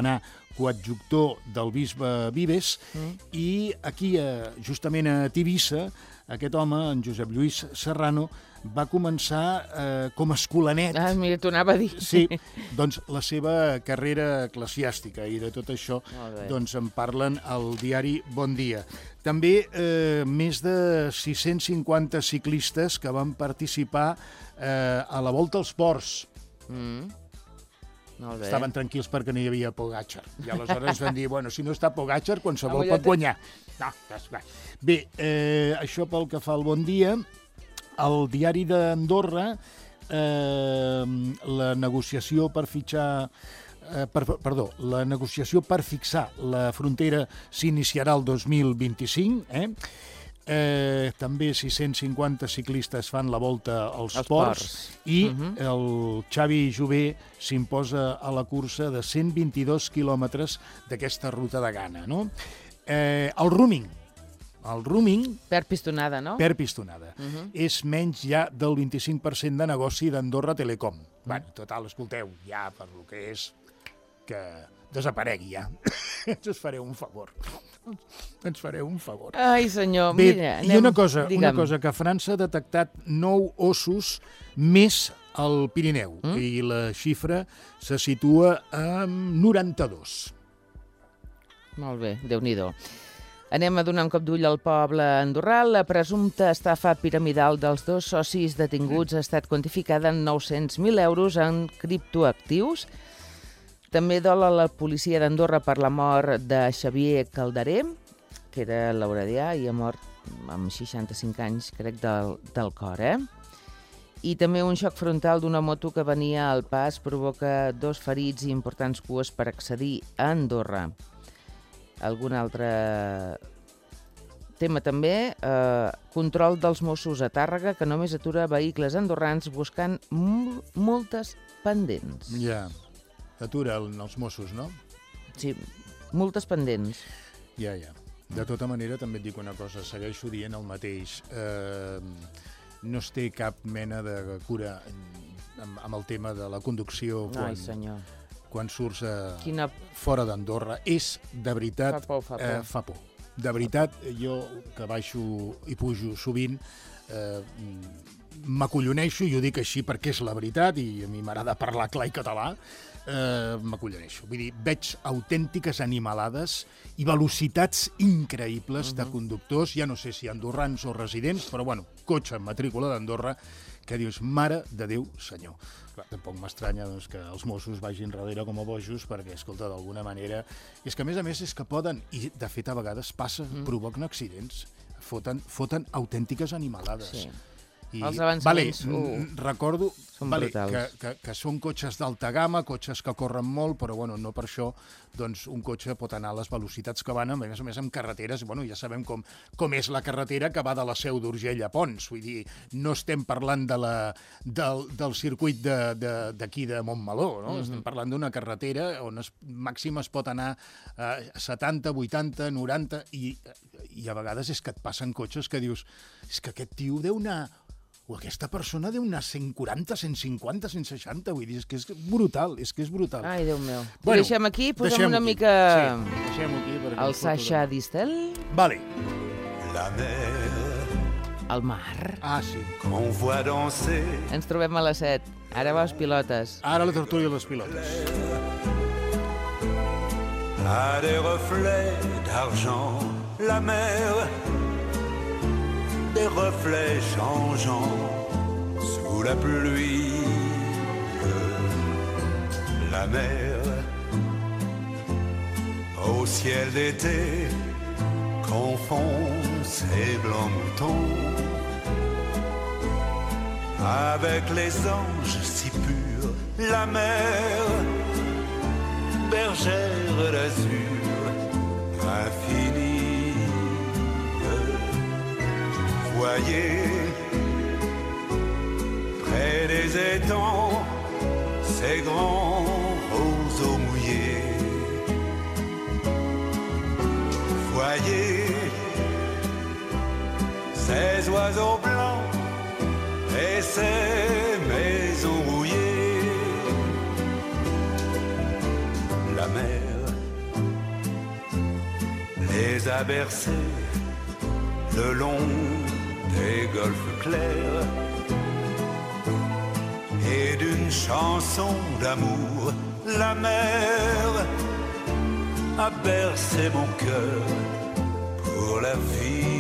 coadjuctor del bisbe Vives, mm. i aquí, justament a Tivissa, aquest home, en Josep Lluís Serrano, va començar eh, com a escolanet. Ah, mira, t'ho anava a dir. Sí, doncs la seva carrera eclesiàstica, i de tot això doncs, en parlen al diari Bon Dia. També eh, més de sis-cents cinquanta ciclistes que van participar eh, a la Volta als Ports. Mm. Molt bé. Estaven tranquils perquè no hi havia Pogačar. I aleshores van dir, bueno, si no està Pogačar, qualsevol pot guanyar. No, bé, eh, això pel que fa al Bon Dia. Al diari d'Andorra, eh, la negociació per fitxar... Eh, per, perdó, la negociació per fixar la frontera s'iniciarà el dos mil vint-i-cinc, eh? Eh, també sis-cents cinquanta ciclistes fan la volta als ports, ports i uh -huh. el Xavi Jové s'imposa a la cursa de cent vint-i-dos quilòmetres d'aquesta ruta de Ghana, no? Eh, el roaming. El roaming... Per pistonada, no? Per pistonada. Uh -huh. És menys ja del vint-i-cinc per cent de negoci d'Andorra Telecom. Uh -huh. Bueno, total, escolteu, ja per lo que és que desaparegui ja. Ens fareu un favor. Ens fareu un favor. Ai, senyor, bé, mira... Anem... I una cosa, una cosa, que França ha detectat nou ossos més al Pirineu, mm? i la xifra se situa en noranta-dos. Molt bé, Déu-n'hi-do. Anem a donar un cop d'ull al poble andorrà. La presumpta estafa piramidal dels dos socis detinguts ha estat quantificada en nou-cents mil euros en criptoactius. També dol a la policia d'Andorra per la mort de Xavier Calderé, que era lauradià i ha mort amb seixanta-cinc anys, crec, del, del cor, eh? I també un xoc frontal d'una moto que venia al pas provoca dos ferits i importants cues per accedir a Andorra. Algun altre tema també, eh, control dels Mossos a Tàrrega, que només atura vehicles andorrans buscant multes pendents. Ja, yeah. Atura els Mossos, no? Sí, multes pendents. Ja, ja. De tota manera, també et dic una cosa, segueixo dient el mateix. Eh, no es té cap mena de cura amb, amb el tema de la conducció quan, Ai, senyor. quan surts a, Quina... fora d'Andorra. És, de veritat, fa por, fa por. Eh, fa por. De veritat, jo que baixo i pujo sovint, eh, m'acolloneixo, i ho dic així perquè és la veritat, i a mi m'agrada parlar clar i català, eh, m'acolloneixo. Vull dir, veig autèntiques animalades i velocitats increïbles uh -huh. de conductors, ja no sé si andorrans o residents, però bueno, cotxe en matrícula d'Andorra, que dius, mare de Déu, senyor. Clar, tampoc m'estranya doncs, que els Mossos vagin darrere com a bojos, perquè, escolta, d'alguna manera... És que, a més a més, és que poden, i de fet a vegades passa, mm. provoquen accidents, foten, foten autèntiques animalades. Sí. I, els avançaments vale, uh, recordo són vale, brutals. Que, que, que són cotxes d'alta gamma, cotxes que corren molt, però bueno, no per això doncs, un cotxe pot anar a les velocitats que van, a més a més amb carreteres, bueno, ja sabem com, com és la carretera que va de la Seu d'Urgell a Pons, vull dir, no estem parlant de la, del, del circuit d'aquí de, de, de Montmeló, no? Mm-hmm. Estem parlant d'una carretera on es, màxim es pot anar a setanta, vuitanta, noranta, i, i a vegades és que et passen cotxes que dius, és que aquest tio deu anar... o aquesta persona deu anar cent quaranta, cent cinquanta, cent seixanta, vull dir, és que és brutal, és que és brutal. Ai, Déu meu. Bueno, deixem aquí, posem deixem una aquí. mica... Sí, deixem aquí. El Sacha Distel. Vale. La mer. El mar. Ah, sí. Qu'on voit danser. Ens trobem a les set. Ara va les pilotes. Ara la tertúlia i les pilotes. A des reflets d'argent, la mer. Des reflets changeants sous la pluie. La mer au ciel d'été confond ses blancs moutons avec les anges si purs. La mer bergère d'azur infinie. Voyez, près des étangs, ces grands roseaux mouillés. Voyez, ces oiseaux blancs et ces maisons rouillées. La mer a bercé le long des golfes clairs. Et d'une chanson d'amour, la mer a bercé mon cœur pour la vie.